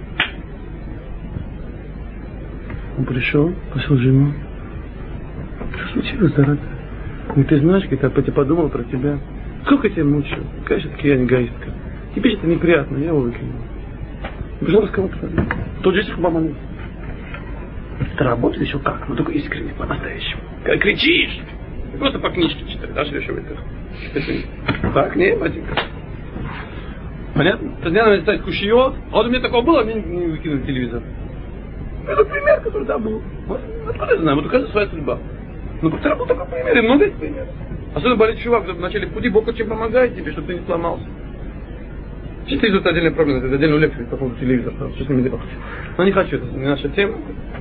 Он пришел, пошел жену. Что случилось, дорогая? Ну ты знаешь, я подумал про тебя. Сколько я тебя мучил? Конечно, таки я эгоистка. Тебе это неприятно, я его выкинул. Пришел рассказал про тебя. Тот же судьба молился. Ты работаешь еще как? Ну только искренне, по-настоящему. Когда кричишь, ты просто по книжке читаешь, да, что еще в этом? Так, не, батенька. Понятно? Тогда надо ставить кушьет. А вот у меня такого было, а мне не выкинули телевизор. Это пример, который да был. Вот, откуда я знаю, вот у каждого своя судьба. Ну, вчера был такой пример, и много есть примеров. Особенно болит чувак, в начале пути Бог очень помогает тебе, чтобы ты не сломался. Чисто это отдельная проблема, это отдельную лекцию по поводу телевизора, что с ними делать. Но не хочу, это не наша тема.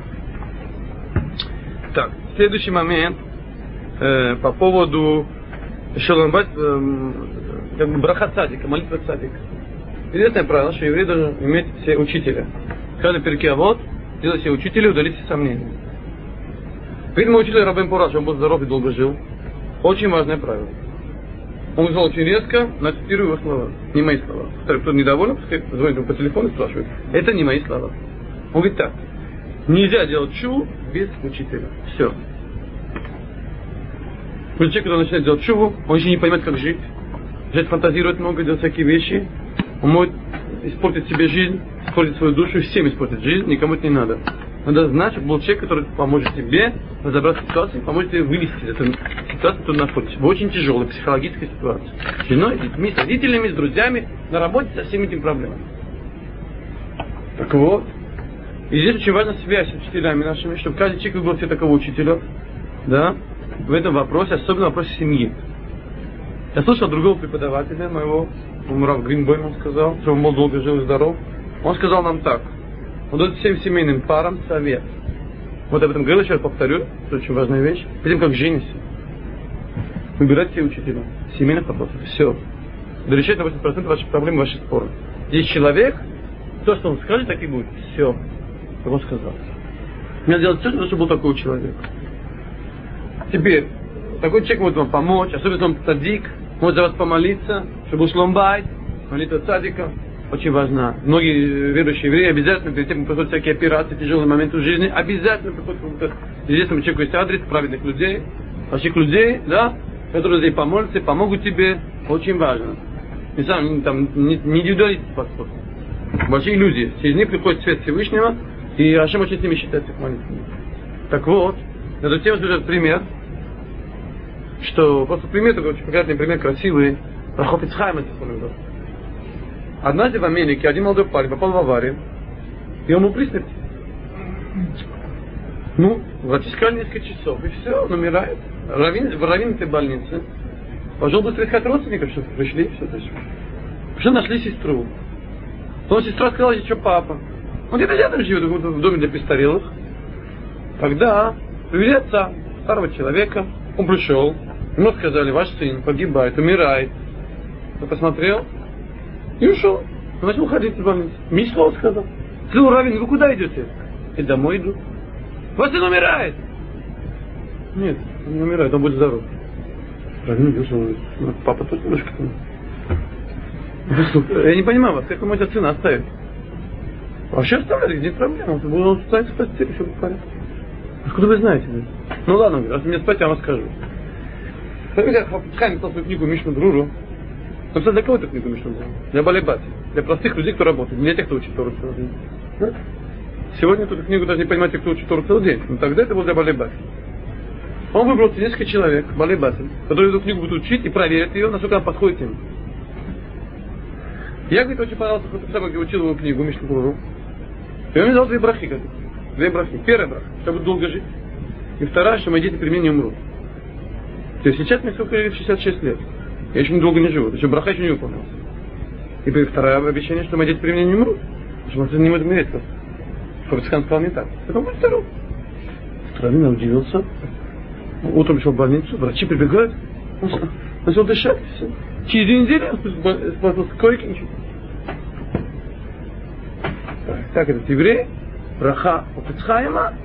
Так, следующий момент по поводу шаломбат, как бы браха цадика, молитва цадика. Известное правило, что еврей должен иметь все учителя. Каждый перке авот, делать все учителя, удалить все сомнения. Видимо, учитель Рабен Пураш, он был здоров и долго жил. Очень важное правило. Он сказал очень резко, но цитирую его слова. Не мои слова. Кто недоволен, звонит ему по телефону и спрашивает. Это не мои слова. Он говорит так. Нельзя делать чуву без учителя. Все. Человек, который начинает делать чуву, он еще не понимает, как жить. Жить фантазирует много, делает всякие вещи. Он может испортить себе жизнь, испортить свою душу, всем испортить жизнь, никому это не надо. Надо знать, чтобы был человек, который поможет тебе разобраться в ситуации, поможет тебе вывести из этой ситуации, в которой ты находишься. В очень тяжелой психологической ситуации. С женой, с детьми, с родителями, с друзьями, на работе со всеми этими проблемами. Так вот. И здесь очень важна связь с учителями нашими, чтобы каждый человек выбрал себе такого учителя. Да? В этом вопросе, особенно в вопросе семьи. Я слышал другого преподавателя моего, Рав Гринбойм, он сказал, что он был долго жил и здоров. Он сказал нам так. Он дает всем семейным парам совет. Вот об этом говорил, еще раз повторю, это очень важная вещь. Перед тем, как женишься, выбирайте все учителя. Семейных вопросов. Все. Да решать на 80% ваших проблем, ваши споры. Здесь человек, то, что он скажет, так и будет. Все. Как он сказал. Надо делать все, чтобы был такой человек. Теперь, такой человек может вам помочь, особенно если он цадик, может за вас помолиться, чтобы был шломбайт, молитва цадика. Очень важно. Многие верующие евреи обязательно, перед тем, как проходят всякие операции, тяжелые моменты в жизни, обязательно приходят к какому-то известному человеку, есть адрес праведных людей, больших людей, да, которые здесь помолятся, помогут тебе. Очень важно. Не сам, там, не индивидуалистский подход. Большие люди. Через них приходит свет Всевышнего, и Ашем очень с ними считается их молитвами. Так вот, надо всем слушать пример, что просто пример, такой очень приятный пример, красивый, Рахов Ицхайм, это вспомнил. Однажды в Америке один молодой парень попал в аварию, и он умер при смерти. Ну, врачи сказали несколько часов, и все, он умирает. В раввин этой больницы. Пошел быстро искать родственников, что пришли, все это. Уже нашли сестру. Потом сестра сказала, что папа. Он где-то рядом живет, в доме для престарелых. Тогда привели отца, старого человека. Он пришел, ему сказали, ваш сын погибает, умирает. Он посмотрел и ушел. Он начал ходить из больницы. Мне слово сказал. Сказал, раввин, вы куда идете? Я домой иду. Ваш сын умирает. Нет, он не умирает, он будет здоров. Раввин идет, папа тут немножко. Я не понимаю вас, как вы можете сына оставить? Вообще оставляли, нет проблем. Он останется в постели, все будет в порядке. Откуда вы знаете? Ну ладно, раз мне спать, я вам расскажу. Я Хайм написал свою книгу Мишну Друру. Написал для кого эту книгу Мишну Друру? Для балейбати. Для простых людей, кто работает. Не для тех, кто учит Тору целый день. Да? Сегодня эту книгу даже не понимаете, кто учит Тору целый день. Но тогда это было для балейбати. Он выбрал несколько человек, балейбати, которые эту книгу будут учить и проверят ее, насколько она подходит им. Я, говорит, очень понравился, потому что я учил его книгу Мишну Друру. И он мне дал две брахи, говорит. Две брахи. Первая браха, чтобы долго жить. И вторая, что мои дети при мне не умрут. То есть сейчас мне сколько лет? 66 лет. Я еще недолго не живу. Еще браха еще не выполнился. И второе обещание, что мои дети при мне не умрут. Потому что он не может умереть. Хаббатхан сказал не так. Потом будет здоров. Равин удивился. Утром пришел в больницу, врачи прибегают. Он начал дышать. Все. Через 2 недели он спустился с койки. Ничего. Так, этот еврей. Браха Офицхайма.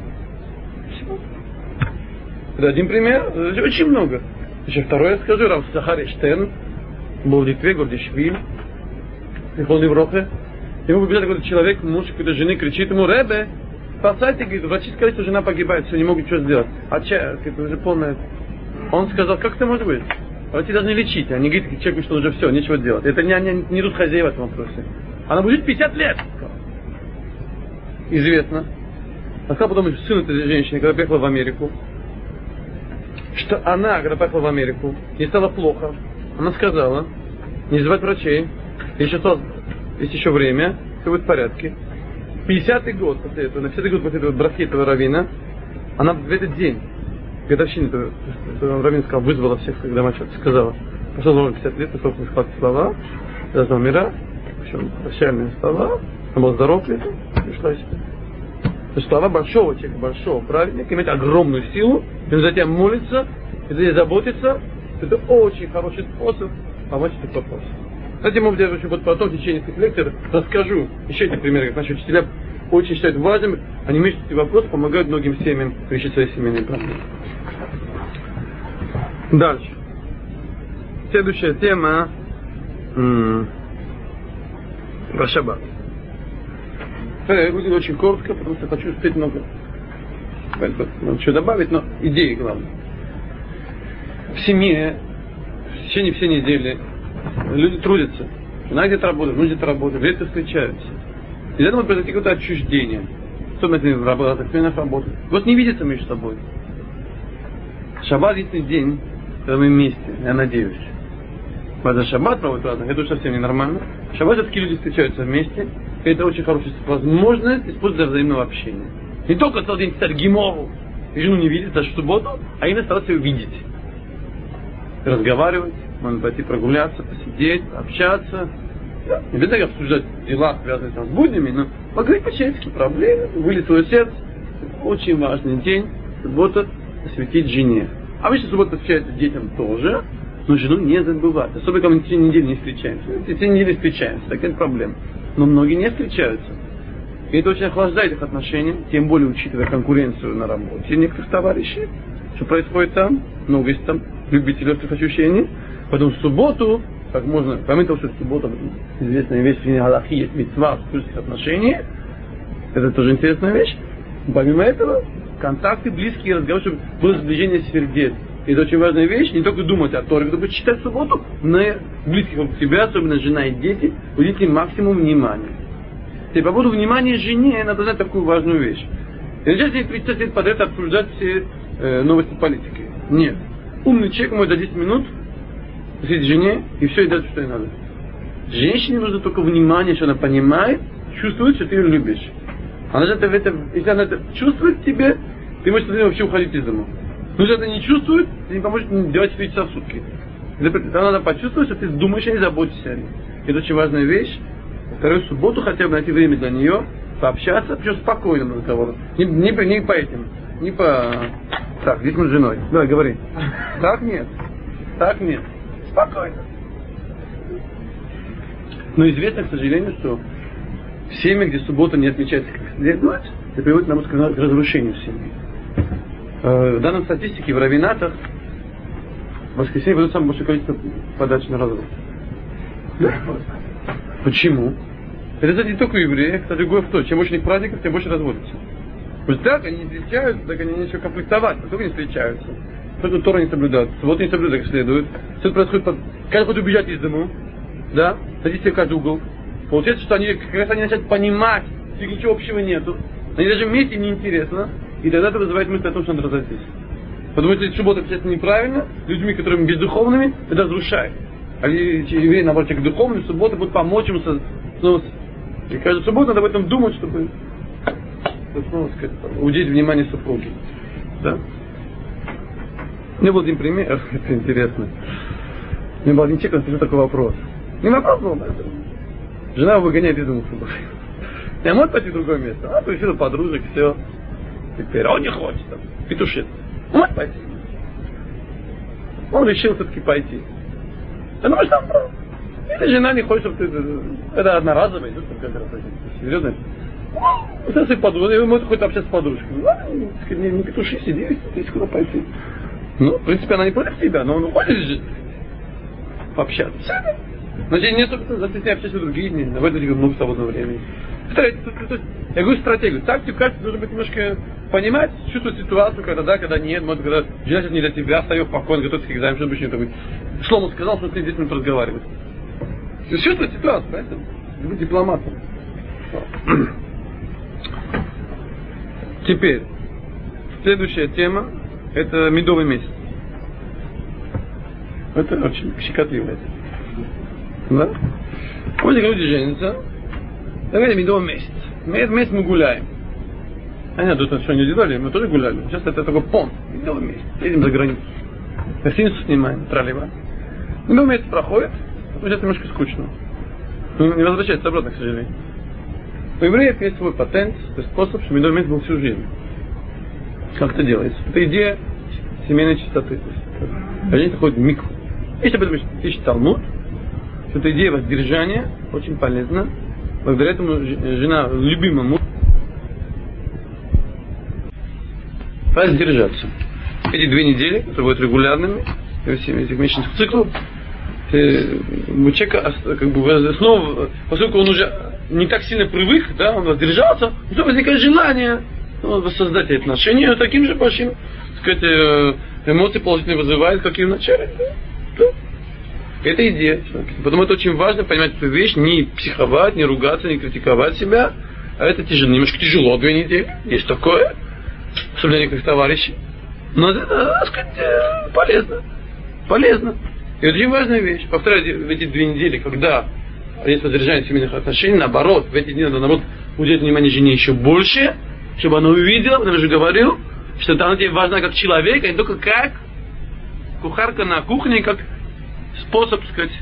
Это один пример. Очень много. Еще второй я скажу. Рав Захарий Штерн был в Литве, в городе Швиль. Приходил в Европе. Ему побежал какой-то человек, муж какой-то жены, кричит ему: Ребе, спасайте, говорит, врачи сказали, что жена погибает, все, не могут ничего сделать. А это уже полное. Он сказал: как это может быть? Врачи должны лечить, а не говорить человеку, что уже все, нечего делать. Это не тут хозяева в этом вопросе. Она будет жить 50 лет. Известно. А сказал потом сын этой женщины, когда приехала в Америку, что она, когда поехала в Америку, ей стало плохо. Она сказала: не звать врачей, есть еще время, все будет в порядке. 50-й год после этого, на 50-й год после этого брахи этого раввина, она в этот день, годовщины этого раввина сказал, вызвала всех, когда мать сказала: прошло ровно 50 лет, после схват слова, должна умирать, причем прощальные слова, он был здоров летом, пришла себе. То есть слова большого человека, большого праведника имеют огромную силу, и он за тебя молится, и за тебя заботится. Это очень хороший способ помочь этот вопрос. Кстати, может быть, я потом в течение этих лекций расскажу еще эти примеры, как наши учителя очень считают важным, они ищут эти вопросы, помогают многим семьям решить свои семейные проблемы. Дальше. Следующая тема про шаббат. Я буду очень коротко, потому что хочу успеть много. Надо что добавить, но идеи главное. В семье в течение всей недели люди трудятся. Жена где-то работает, муж где-то работает, редко встречаются. Из этого произойти какое-то отчуждение. Особенно если в работах, сменах работают. Вот не видятся между собой. Шаббат — единственный день, когда мы вместе, я надеюсь. Когда шаббат проводит праздник, это уж совсем ненормально. Шаббат все-таки люди встречаются вместе. И это очень хорошая возможность использовать для взаимного общения. Не только целый день читать Гемору и жену не видеть даже в субботу, а именно стараться ее видеть. Разговаривать, можно пойти прогуляться, посидеть, общаться. Не обязательно обсуждать дела, связанные с буднями, но поговорить по-человечески, проблемы, вылить свое сердце. Очень важный день, суббота, посвятить жене. Обычно суббота посвящается детям тоже, но жену не забывать. Особенно, когда мы в течение недели не встречаемся. В течение недели встречаемся, так нет проблем. Но многие не встречаются. И это очень охлаждает их отношения, тем более учитывая конкуренцию на работе некоторых товарищей. Что происходит там? Много есть там любителей острых ощущений. Поэтому в субботу, как можно, помимо того, что в субботу известная вещь, в Галахи есть мицва в дружеских отношениях, это тоже интересная вещь. Помимо этого, контакты, близкие разговоры, чтобы было сближение сердец. И это очень важная вещь, не только думать о Торе, когда будешь читать в субботу, но и близких вокруг себя, особенно жена и дети, уделите максимум внимания. И по поводу внимания жене, надо знать такую важную вещь. И нельзя здесь 30 лет подряд обсуждать все новости политики. Нет. Умный человек может за 10 минут посидеть жене и все, и дать, что ей надо. Женщине нужно только внимание, что она понимает, чувствует, что ты ее любишь. Если она это чувствует в тебе, ты можешь вообще уходить из дома. Но если это не чувствует, ты не поможет делать 4 часа в сутки. Тогда надо почувствовать, что ты думаешь и не заботишься о ней. Это очень важная вещь. Вторую субботу хотя бы найти время для нее, пообщаться, причем спокойным разговором. Не по этим, не по... Так, здесь мы с женой. Давай, говори. Так нет. Так нет. Спокойно. Но известно, к сожалению, что в семьях, где суббота не отмечается как следует, это приводит, на мой взгляд, к разрушению семьи. В данной статистике в раввинатах в воскресенье будет самое большое количество подач на развод. Да? Почему? Это, кстати, не только у евреев, кстати, другое в то. Чем больше у них праздников, тем больше разводятся. Потому что так они не встречаются, так они нечего конфликтовать, только не встречаются. Только Тора не соблюдают, вот не соблюдают, как следует. Все это происходит, каждый хочет убежать из дому, да, садись в каждый угол. Получается, что они, как раз они начинают понимать, что ничего общего нету. Они даже вместе неинтересно, и тогда это вызывает мысль о том, что надо разойтись. Потому что если суббота общается неправильно, людьми, которыми бездуховными, это разрушает. А евреи, наоборот, человек духовный, в субботу будет помочь ему снова. И каждую субботу надо об этом думать, чтобы снова сказать, уделить внимание супруге. Да? У меня был один пример, это интересно. У меня был один человек, он спросил такой вопрос. Не вопрос был, да? Жена его выгоняет из дома супруги. Я может пойти в другое место? Она повесила подружек, все. Теперь, он не хочет, там, петушит. Может пойти. Он решил все-таки пойти. Да ну что там, бро? Если жена не хочет, чтобы ты... Это одноразовое, идет только один раз. Серьезно? Вот если подружка, может хоть общаться с подружкой. Ну, не петуши, сиди, есть куда пойти. Ну, в принципе, она не против тебя, но он хочет же пообщаться. Значит, не собственно, зачем общаться с другими, в этом много свободного времени. Я говорю стратегию. Тактику, кажется, нужно быть немножко понимать, чувствовать ситуацию, когда да, когда нет, может, когда жена сейчас не для тебя, встаешь спокойно, готовься к экзамену, чтобы больше не такой. Шлому сказал, что ты 10 минут разговаривать. Чувствовать ситуацию, поэтому быть дипломатом. Теперь, следующая тема, это медовый месяц. Это очень щекотливая тема. Да? Вот люди женятся. Давайте медовый месяц. Этот месяц мы гуляем. Они тут что не делали, мы тоже гуляли. Сейчас это такой понт. Медовый месяц. Едем за границу. Гостиницу снимаем, троллейбус. Медовый месяц проходит, но сейчас немножко скучно. Не возвращается обратно, к сожалению. У евреев есть свой патент, то есть способ, чтобы медовый месяц был всю жизнь. Как это делается? Это идея семейной чистоты. Они ходят в микву. Если об этом пишет Талмуд, что эта идея воздержания очень полезна. Благодаря этому жена любимому воздержаться. Эти 2 недели, которые будут регулярными, этих месячных циклов, у человека как бы снова, поскольку он уже не так сильно привык, да, он воздержался, то возникает желание воссоздать эти отношения таким же большим, так сказать, эмоции положительные вызывает, как и в начале. Да. Это идея. Поэтому это очень важно понимать эту вещь, не психовать, не ругаться, не критиковать себя. А это немножко тяжело 2 недели. Есть такое. Особенно для некоторых товарищей. Но это, так сказать, полезно. Полезно. И это очень важная вещь. Повторяю, в эти 2 недели, когда есть воздержание семейных отношений, наоборот, в эти дни надо, наоборот, уделять внимание жене еще больше, чтобы она увидела, потому что я же говорил, что она тебе важна как человек, а не только как кухарка на кухне, как способ, так сказать,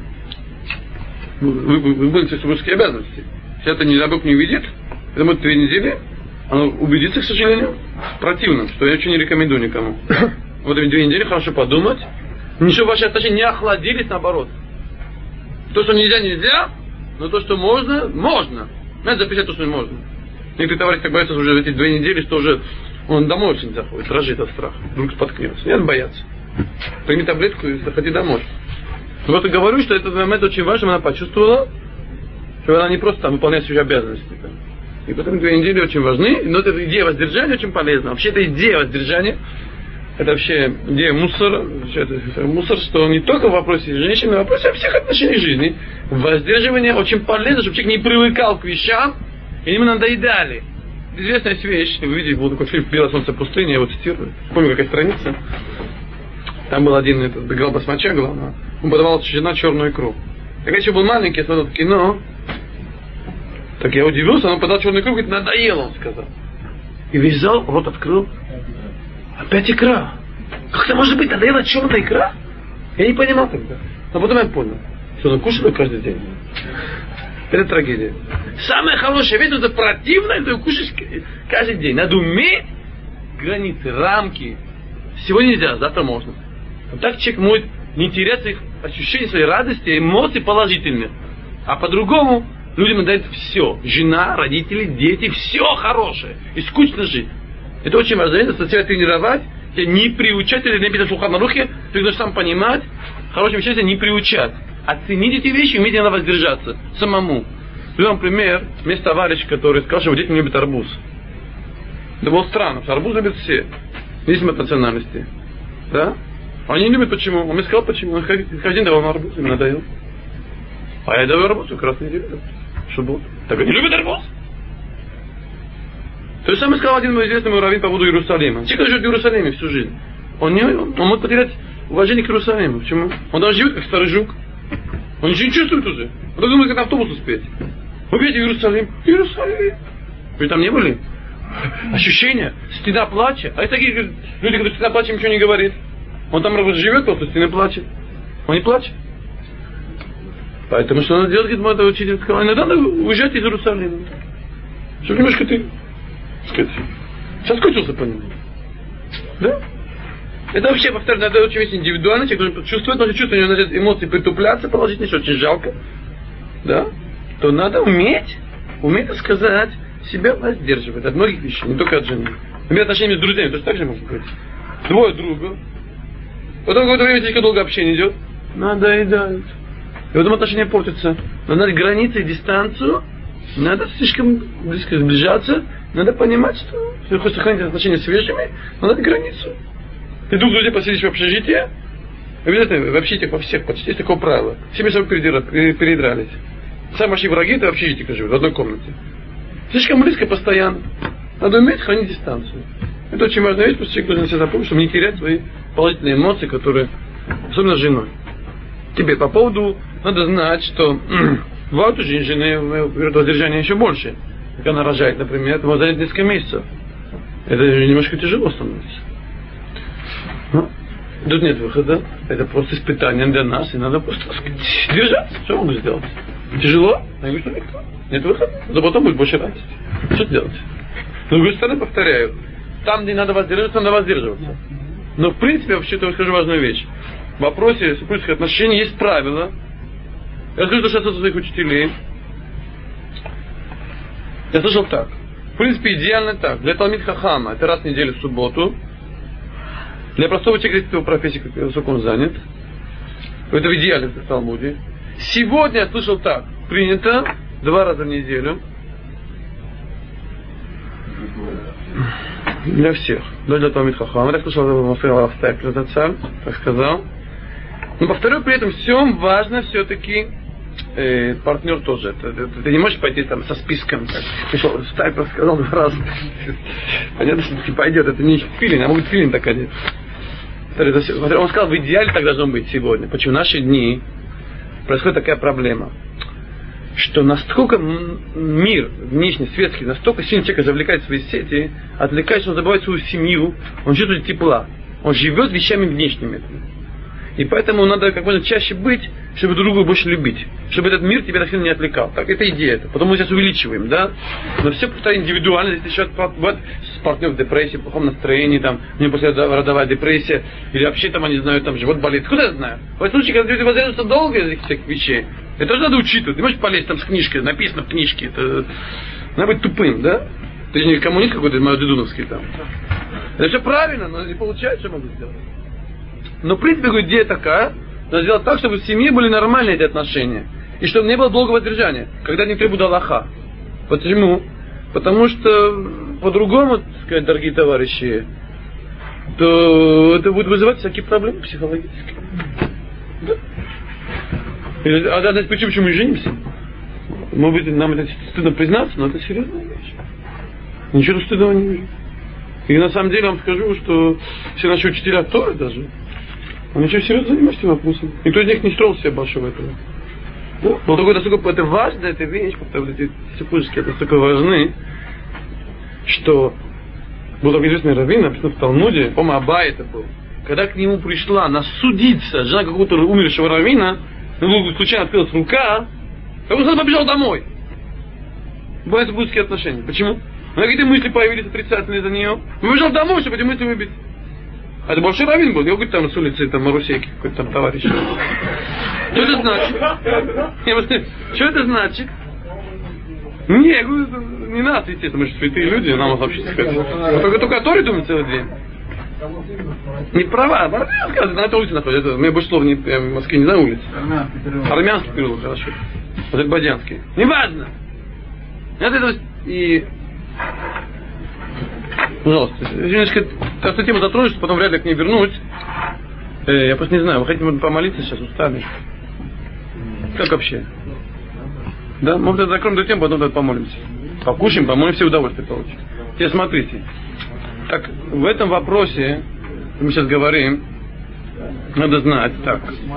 выполнить свои супружеские обязанности. Если это не Бог не увидит, это будет 2 недели, она убедится, к сожалению, в противном, что я очень не рекомендую никому. Вот эти 2 недели хорошо подумать, ничего ваши отношения не охладились, наоборот. То, что нельзя, но то, что можно, можно. Надо записать то, что не можно. Некоторые товарищи так боятся уже в эти 2 недели, что уже он домой очень заходит, дрожит от страха, вдруг споткнется. Не надо бояться. Прими таблетку и заходи домой. Вот и говорю, что этот момент очень важен, она почувствовала, что она не просто там выполняет свои обязанности. И поэтому 2 недели очень важны, но эта идея воздержания очень полезна. Вообще эта идея воздержания, это вообще идея мусора, что не только в вопросе женщины, но в вопросе всех отношений жизни. Воздерживание очень полезно, чтобы человек не привыкал к вещам и ему надоедали. Известная вещь, вы видите, был такой фильм «Белое солнце пустыни», я его цитирую, помню, какая страница. Там был один, играл басмача главного, он подавал жена черную икру. Так я еще был маленький, я смотрел кино, так я удивился, он подал черную икру, говорит, надоело, он сказал. И весь зал рот открыл. Опять икра. Как это может быть, надоела черная икра? Я не понимал тогда. Но потом я понял, что он кушает каждый день. Это трагедия. Самая хорошая вещь, это противно, это кушаешь каждый день. Надо уметь границы, рамки. Сегодня нельзя, завтра можно. Вот так человек может не терять своих ощущений, своей радости, эмоций положительных. А по-другому людям надо все. Жена, родители, дети, все хорошее. И скучно жить. Это очень важно. Это себя тренировать, тебя не приучать, или написано в Шулхан Арухе, ты должен сам понимать, хорошим вещам себя не приучать. Оценить эти вещи и уметь иногда воздержаться самому. Приведем пример. У меня есть товарищ, который сказал, что его дети не любят арбуз. Это было странно, потому что арбуз любят все, независимо от национальности. Да? А они не любят почему? Он мне сказал почему. Он каждый день давал на арбуз, им надоел. А я даю арбуз, как раз не любят. Что было? Так они любят арбуз? То же самое сказал один мой известный раввин по поводу Иерусалима. Человек живет в Иерусалиме всю жизнь. Он может потерять уважение к Иерусалиму. Почему? Он даже живет как старый жук. Он ничего не чувствует уже. Он думает, как автобус успеть. Вы видите Иерусалим? Иерусалим. Вы там не были? ощущение стыда, плача. А это такие люди, которые стыда, плача, ничего не говорит. Он там живет, просто стыда, плачет. Он не плачет. Поэтому что надо делать, говорит, надо учить, иногда надо уезжать из Иерусалима. Чтобы немножко ты, сказать, соскучился по нему. Да? Это вообще, повторяю, надо очень весь индивидуально, человек должен чувствовать, но чувствовать, у него начинают эмоции притупляться положительно, что очень жалко. Да? То надо уметь сказать, себя воздерживать от многих вещей, не только от жены. Например, отношения с друзьями, тоже так же можно говорить. Двое друга. Потом какое-то время слишком долго общение идет. Надоедают. И потом отношения портятся. Надо границы и дистанцию. Надо слишком близко сближаться. Надо понимать, что если хочешь сохранить отношения свежими, надо границу. Ты двух друзей поселишь в общежитие, обязательно в общежитиях во всех почти есть такое правило. Все между собой передрались. Самые большие враги — это в общежитиях живут, в одной комнате. Слишком близко постоянно. Надо уметь хранить дистанцию. Это очень важная вещь, потому что человек должен себя запомнить, чтобы не терять свои положительные эмоции, которые, особенно с женой. Теперь по поводу, надо знать, что бывают у женщины воздержания еще больше. Как она рожает, например, это может занять несколько месяцев. Это немножко тяжело становится. Но тут нет выхода. Это просто испытание для нас, и надо просто держаться. Что могу сделать? Тяжело? Я говорю, что никто. Нет выхода. Но потом будет больше радости. Что делать? С другой стороны, повторяю, там, где надо воздерживаться, надо воздерживаться. Но в принципе, вообще-то я скажу важную вещь. В вопросе супружеских отношений есть правила. Я скажу, что я слышал своих учителей. Я слышал так. В принципе, идеально так. Для Талмид Хахама это раз в неделю в субботу. Для простого человека, если его профессии, как высоко он занят. Это в идеале в Талмуде. Сегодня я слышал так. Принято 2 раза в неделю. Для всех. Для Талмид Хахама. Я слышал, Мафея Рафстайпер, так сказал. Но повторю, при этом всем важно все-таки партнер тоже. Ты не можешь пойти там со списком. Пришел, Стайпер сказал 2 раза. Понятно, что не пойдет. Это не филин, а будет филин так один. Он сказал, в идеале так должно быть сегодня. Почему в наши дни происходит такая проблема, что настолько мир внешний, светский, настолько сильно человека завлекает в свои сети, отвлекает, что он забывает свою семью, он чувствует тепла. Он живет вещами внешними. И поэтому надо как можно чаще быть, чтобы друг друга больше любить. Чтобы этот мир тебя так сильно не отвлекал. Так, это идея. Потом мы сейчас увеличиваем, да? Но все повторяем индивидуально. Здесь еще бывает партнер в депрессии, в плохом настроении, там, у него послеродовая депрессия, или вообще там, я не знаю, там живот болит. Куда я знаю? В этом случае, когда люди воздерживаются долго из этих всяких вещей, это тоже надо учитывать. Ты можешь полезть там с книжкой, написано в книжке. Это надо быть тупым, да? Ты же не коммунист какой-то, Маодедуновский там. Это все правильно, но не получается, что могу сделать. Но, в принципе, идея такая, надо сделать так, чтобы в семье были нормальные эти отношения. И чтобы не было долгого воздержания, когда не требует Аллаха. Почему? Потому что, по-другому, так сказать, дорогие товарищи, то это будет вызывать всякие проблемы психологические. Да. А знаете, почему мы женимся? Может быть, нам это стыдно признаться, но это серьезная вещь. Ничего стыдного не вижу. И на самом деле я вам скажу, что все наши учителя Торы даже, они очень серьезно занимаются этим вопросом. Никто из них не строил себе большого этого. Да? Но такое, насколько это важно, эта вещь, потому что эти супружеские настолько важны, что был такой известный раввин, написано в Талмуде, по-моему, Абай это был. Когда к нему пришла насудиться жена какого-то умершего раввина, случайно открылась рука, он сразу побежал домой. Бывают супружеские отношения. Почему? Какие-то мысли появились отрицательные за нее. Он побежал домой, чтобы эти мысли выбить. А это большой раввин был, какой-то там с улицы, там, Марусейки, какой-то там товарищ. Что это значит? Что это значит? Не, я говорю, не нас, естественно, мы же святые люди, нам вообще сказать. Только о Торе думать целый день. Не права, рассказывают, на этой улице находится. У меня больше слов в Москве не знаю улиц. Армянский переулок, хорошо. Азербайджанский. Неважно. Это и... Пожалуйста, немножко эту тему затронешь, что потом вряд ли к ней вернусь. Я просто не знаю, вы хотите помолиться сейчас, устали? Как вообще? Да, мы вот закроем эту тему, потом помолимся. Покушаем, помолимся, удовольствие получим. Теперь смотрите. Так, в этом вопросе, мы сейчас говорим, надо знать так,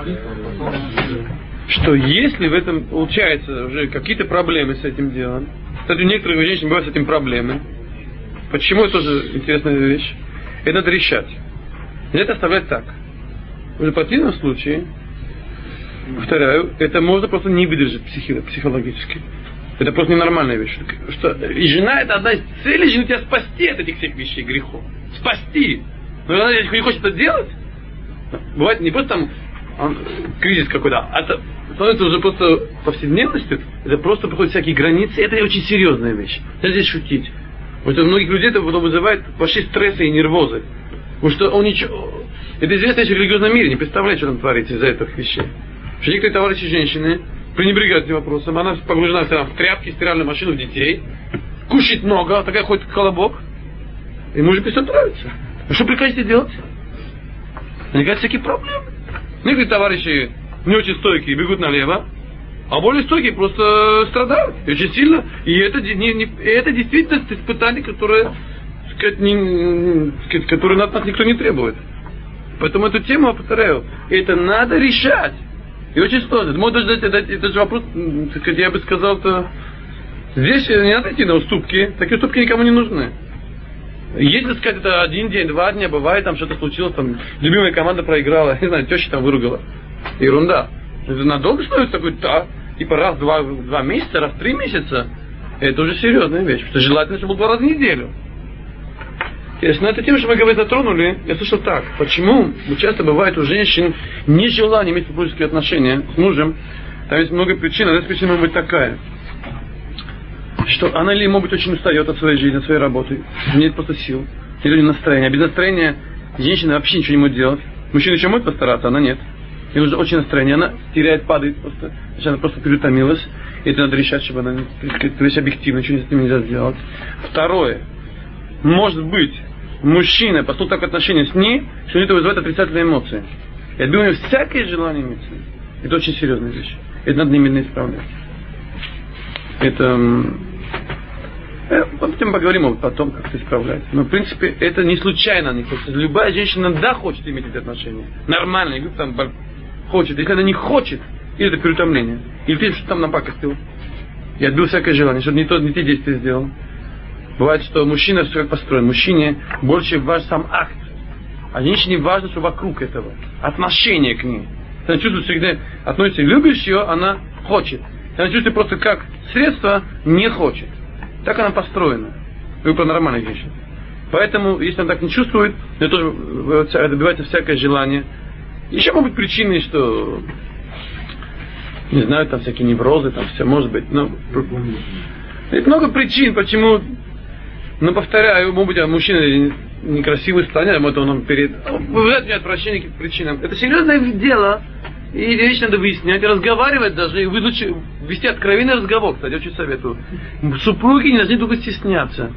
что если в этом получается уже какие-то проблемы с этим делом, кстати, у некоторых женщин бывают с этим проблемы, Почему это тоже интересная вещь? Это надо решать. Нельзя это оставлять так. В противном случае, повторяю, это можно просто не выдержать психологически. Это просто ненормальная вещь. И жена — это одна из целей жены, тебя спасти от этих всех вещей, грехов. Спасти. Но она не хочет это делать. Бывает не просто там кризис какой-то, а это становится уже просто повседневностью. Это просто проходят всякие границы. Это очень серьезная вещь. Нельзя здесь шутить. Потому что у многих людей это потом вызывает большие стрессы и нервозы. Потому что он ничего... Это известно еще в религиозном мире. Не представляете, что там творится из-за этих вещей. Что некоторые товарищи женщины пренебрегают этим вопросом. Она погружена в тряпки, стиральную машину, в детей. Кушает много, такая ходит колобок. И мужу перестает нравиться. А что прикажете делать? Возникают всякие проблемы. Некоторые товарищи не очень стойкие бегут налево, а более стойкие просто страдают. И очень сильно. И это действительно испытание, которое от нас никто не требует. Поэтому эту тему, я повторяю, это надо решать. И очень сложно. Может, это же вопрос, я бы сказал, то здесь не надо идти на уступки. Такие уступки никому не нужны. Если сказать, это 1 день, 2 дня, бывает, там что-то случилось, там любимая команда проиграла, не знаю, теща там выругала. Ерунда. Это надолго становится такой, типа раз в 2 месяца, раз в 3 месяца. Это уже серьезная вещь. Потому что желательно, чтобы было 2 раза в неделю. Если на эту тему, что мы говорили, затронули, я слышал так. Почему часто бывает у женщин нежелание иметь супружеские отношения с мужем? Там есть много причин. Одна из причин может быть такая. Что она или, может быть, очень устает от своей жизни, от своей работы. Нет просто сил. Или настроения. А без настроения женщина вообще ничего не может делать. Мужчина еще может постараться, она нет. Ей нужно очень настроение. Она теряет, падает просто. Значит, она просто переутомилась. И это надо решать, чтобы она, то есть объективно, ничего с этим нельзя сделать. Второе. Может быть, мужчина поступил так в отношениях с ней, что это вызывает отрицательные эмоции. И отбил у него всякое желание иметь с ней. Это очень серьезная вещь. Это надо немедленно исправлять. Это... Потом поговорим потом, как это исправлять. Но, в принципе, это не случайно не хочется. Любая женщина, да, хочет иметь эти отношения. Нормально. И там хочет. Если она не хочет, или это переутомление. Или ты что-то там напакостил. И отбил всякое желание, чтобы не те действия сделал. Бывает, что мужчина все как построен. Мужчине больше важен сам акт. А женщине важно, что вокруг этого. Отношение к ней. Она чувствует, что когда относится и любишь ее, она хочет. Она чувствует просто как средство, не хочет. Так она построена. Вы про нормальных женщин. Поэтому, если она так не чувствует, это тоже добивается всякое желание. Еще могут быть причины, что не знаю, там всякие неврозы, там все может быть. Но есть много причин, почему. Но повторяю, может быть, мужчина некрасивый станет, а может он вызывает у меня отвращение к причинам. Это серьезное дело. И вещь надо выяснять, разговаривать даже, и вести откровенный разговор, кстати, очень советую. Супруги не должны только стесняться.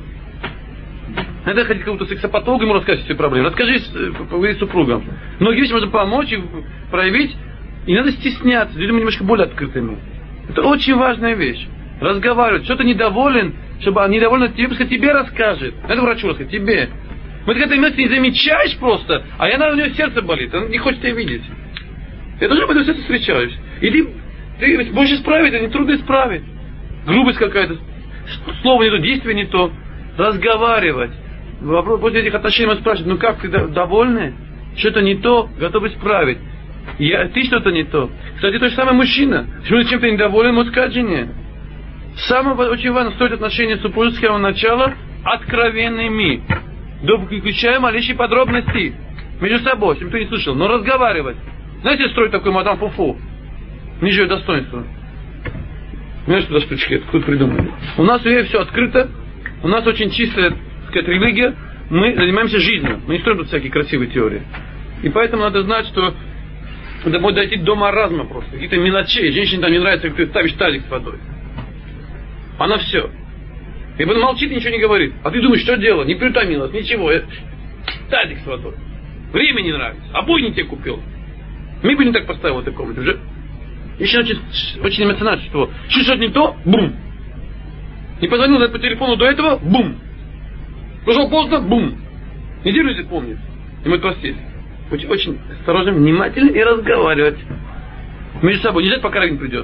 Надо ходить к какому-то сексопатологу, ему рассказать все проблемы. Расскажи, поговори с супругом. Многие вещи можно помочь и проявить, и не надо стесняться, людям немножко более открытыми. Это очень важная вещь. Разговаривать, что ты недоволен, чтобы недоволен тебе, пускай тебе расскажет. Это врачу рассказать, тебе. Вот когда ты не замечаешь просто, а у нее сердце болит, он не хочет тебя видеть. Я тоже об этом часто встречаюсь. И ты можешь исправить, это не трудно исправить. Грубость какая-то, слово не то, действие не то. Разговаривать. После этих отношений мы спрашиваем, ну как, ты довольны? Что-то не то, готов исправить. Ты что-то не то. Кстати, то же самое мужчина. Если чем-то недоволен, может сказать жене. Самое очень важно строить отношения супружеского начала откровенными. Включая малейшие подробности. Между собой, чтобы никто не слышал. Но разговаривать. Знаете, строить такой мадам Фуфу? Ниже ее достоинства. Знаешь, что за штучки? Откуда придумали? У нас все открыто. У нас очень чистая, так сказать, религия. Мы занимаемся жизнью. Мы не строим тут всякие красивые теории. И поэтому надо знать, что это может дойти до маразма просто. Какие-то мелочей. Женщине там не нравится, как ты ставишь тазик с водой. Она все. И потом молчит и ничего не говорит. А ты думаешь, что делать? Не переутомилась, ничего. Тазик с водой. Время не нравится. Обои не те купил. Мебель не так поставил в этой комнате. Уже еще очень эмоционально чувствовал. Что-то не то, бум. Не позвонил по телефону до этого, бум. Пришел поздно, бум. Неделю если помнит. И мы простились. Очень осторожно, внимательно и разговаривать. Между собой. Не ждать, пока Равин придет.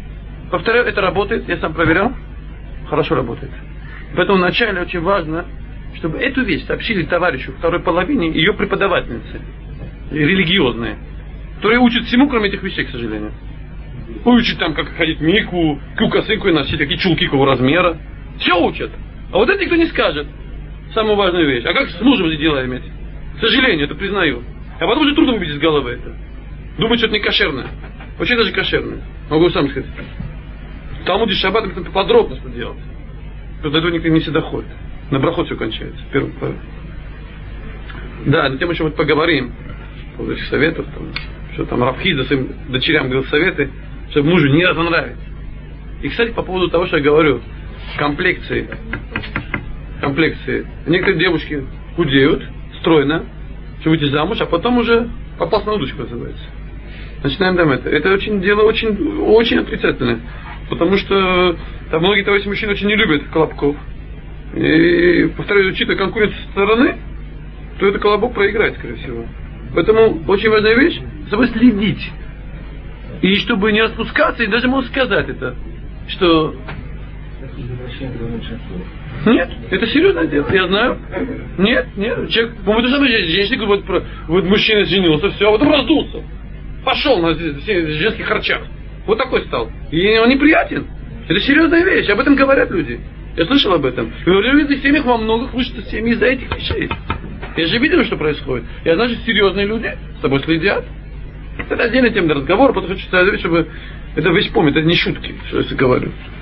Повторяю, это работает. Я сам проверял. Хорошо работает. Поэтому вначале очень важно чтобы эту вещь сообщили товарищу второй половине ее преподавательницы, религиозные, которые учат всему, кроме этих вещей, к сожалению. Учат там, как ходить в микву, какую косынку носить, какие чулки какого размера. Все учат. А вот это никто не скажет. Самую важную вещь. А как с мужем дела иметь? К сожалению, это признаю. А потом уже трудно выбить из головы это. Думать, что это не кошерное. Вообще даже кошерное. Могу сам сказать. В Талмуде Шаббат это подробно что делать. До этого никто не всегда доходит. На брахот все кончается. Да, на тему еще мы поговорим. По этих советов. Там, что там Рав Хизда своим дочерям говорил советы, чтобы мужу не разонравить. И, кстати, по поводу того, что я говорю, комплекции. Некоторые девушки худеют, стройно, чтобы выйти замуж, а потом уже попался на удочку, называется. Начинаем там это. Это дело очень отрицательное. Потому что там многие товарищи мужчины очень не любят колобков. И, повторяю, учитывая конкуренцию со стороны, то этот колобок проиграет, скорее всего. Поэтому очень важная вещь, за собой следить. И чтобы не распускаться, и даже можно сказать это, что... Нет, это серьезное дело, я знаю. Нет, человек, по-моему, это самое женщина, вот мужчина женился, все, а потом раздулся. Пошел на женских харчах. Вот такой стал. И он неприятен. Это серьезная вещь, об этом говорят люди. Я слышал об этом. И в религиозных семьях во многих рушатся семьи из-за этих вещей. Я же видел, что происходит. Я знаю, что серьезные люди с тобой следят. Это отдельная тема для разговора, потому что хочу сказать, чтобы это вещь помнить, это не шутки, что я говорю.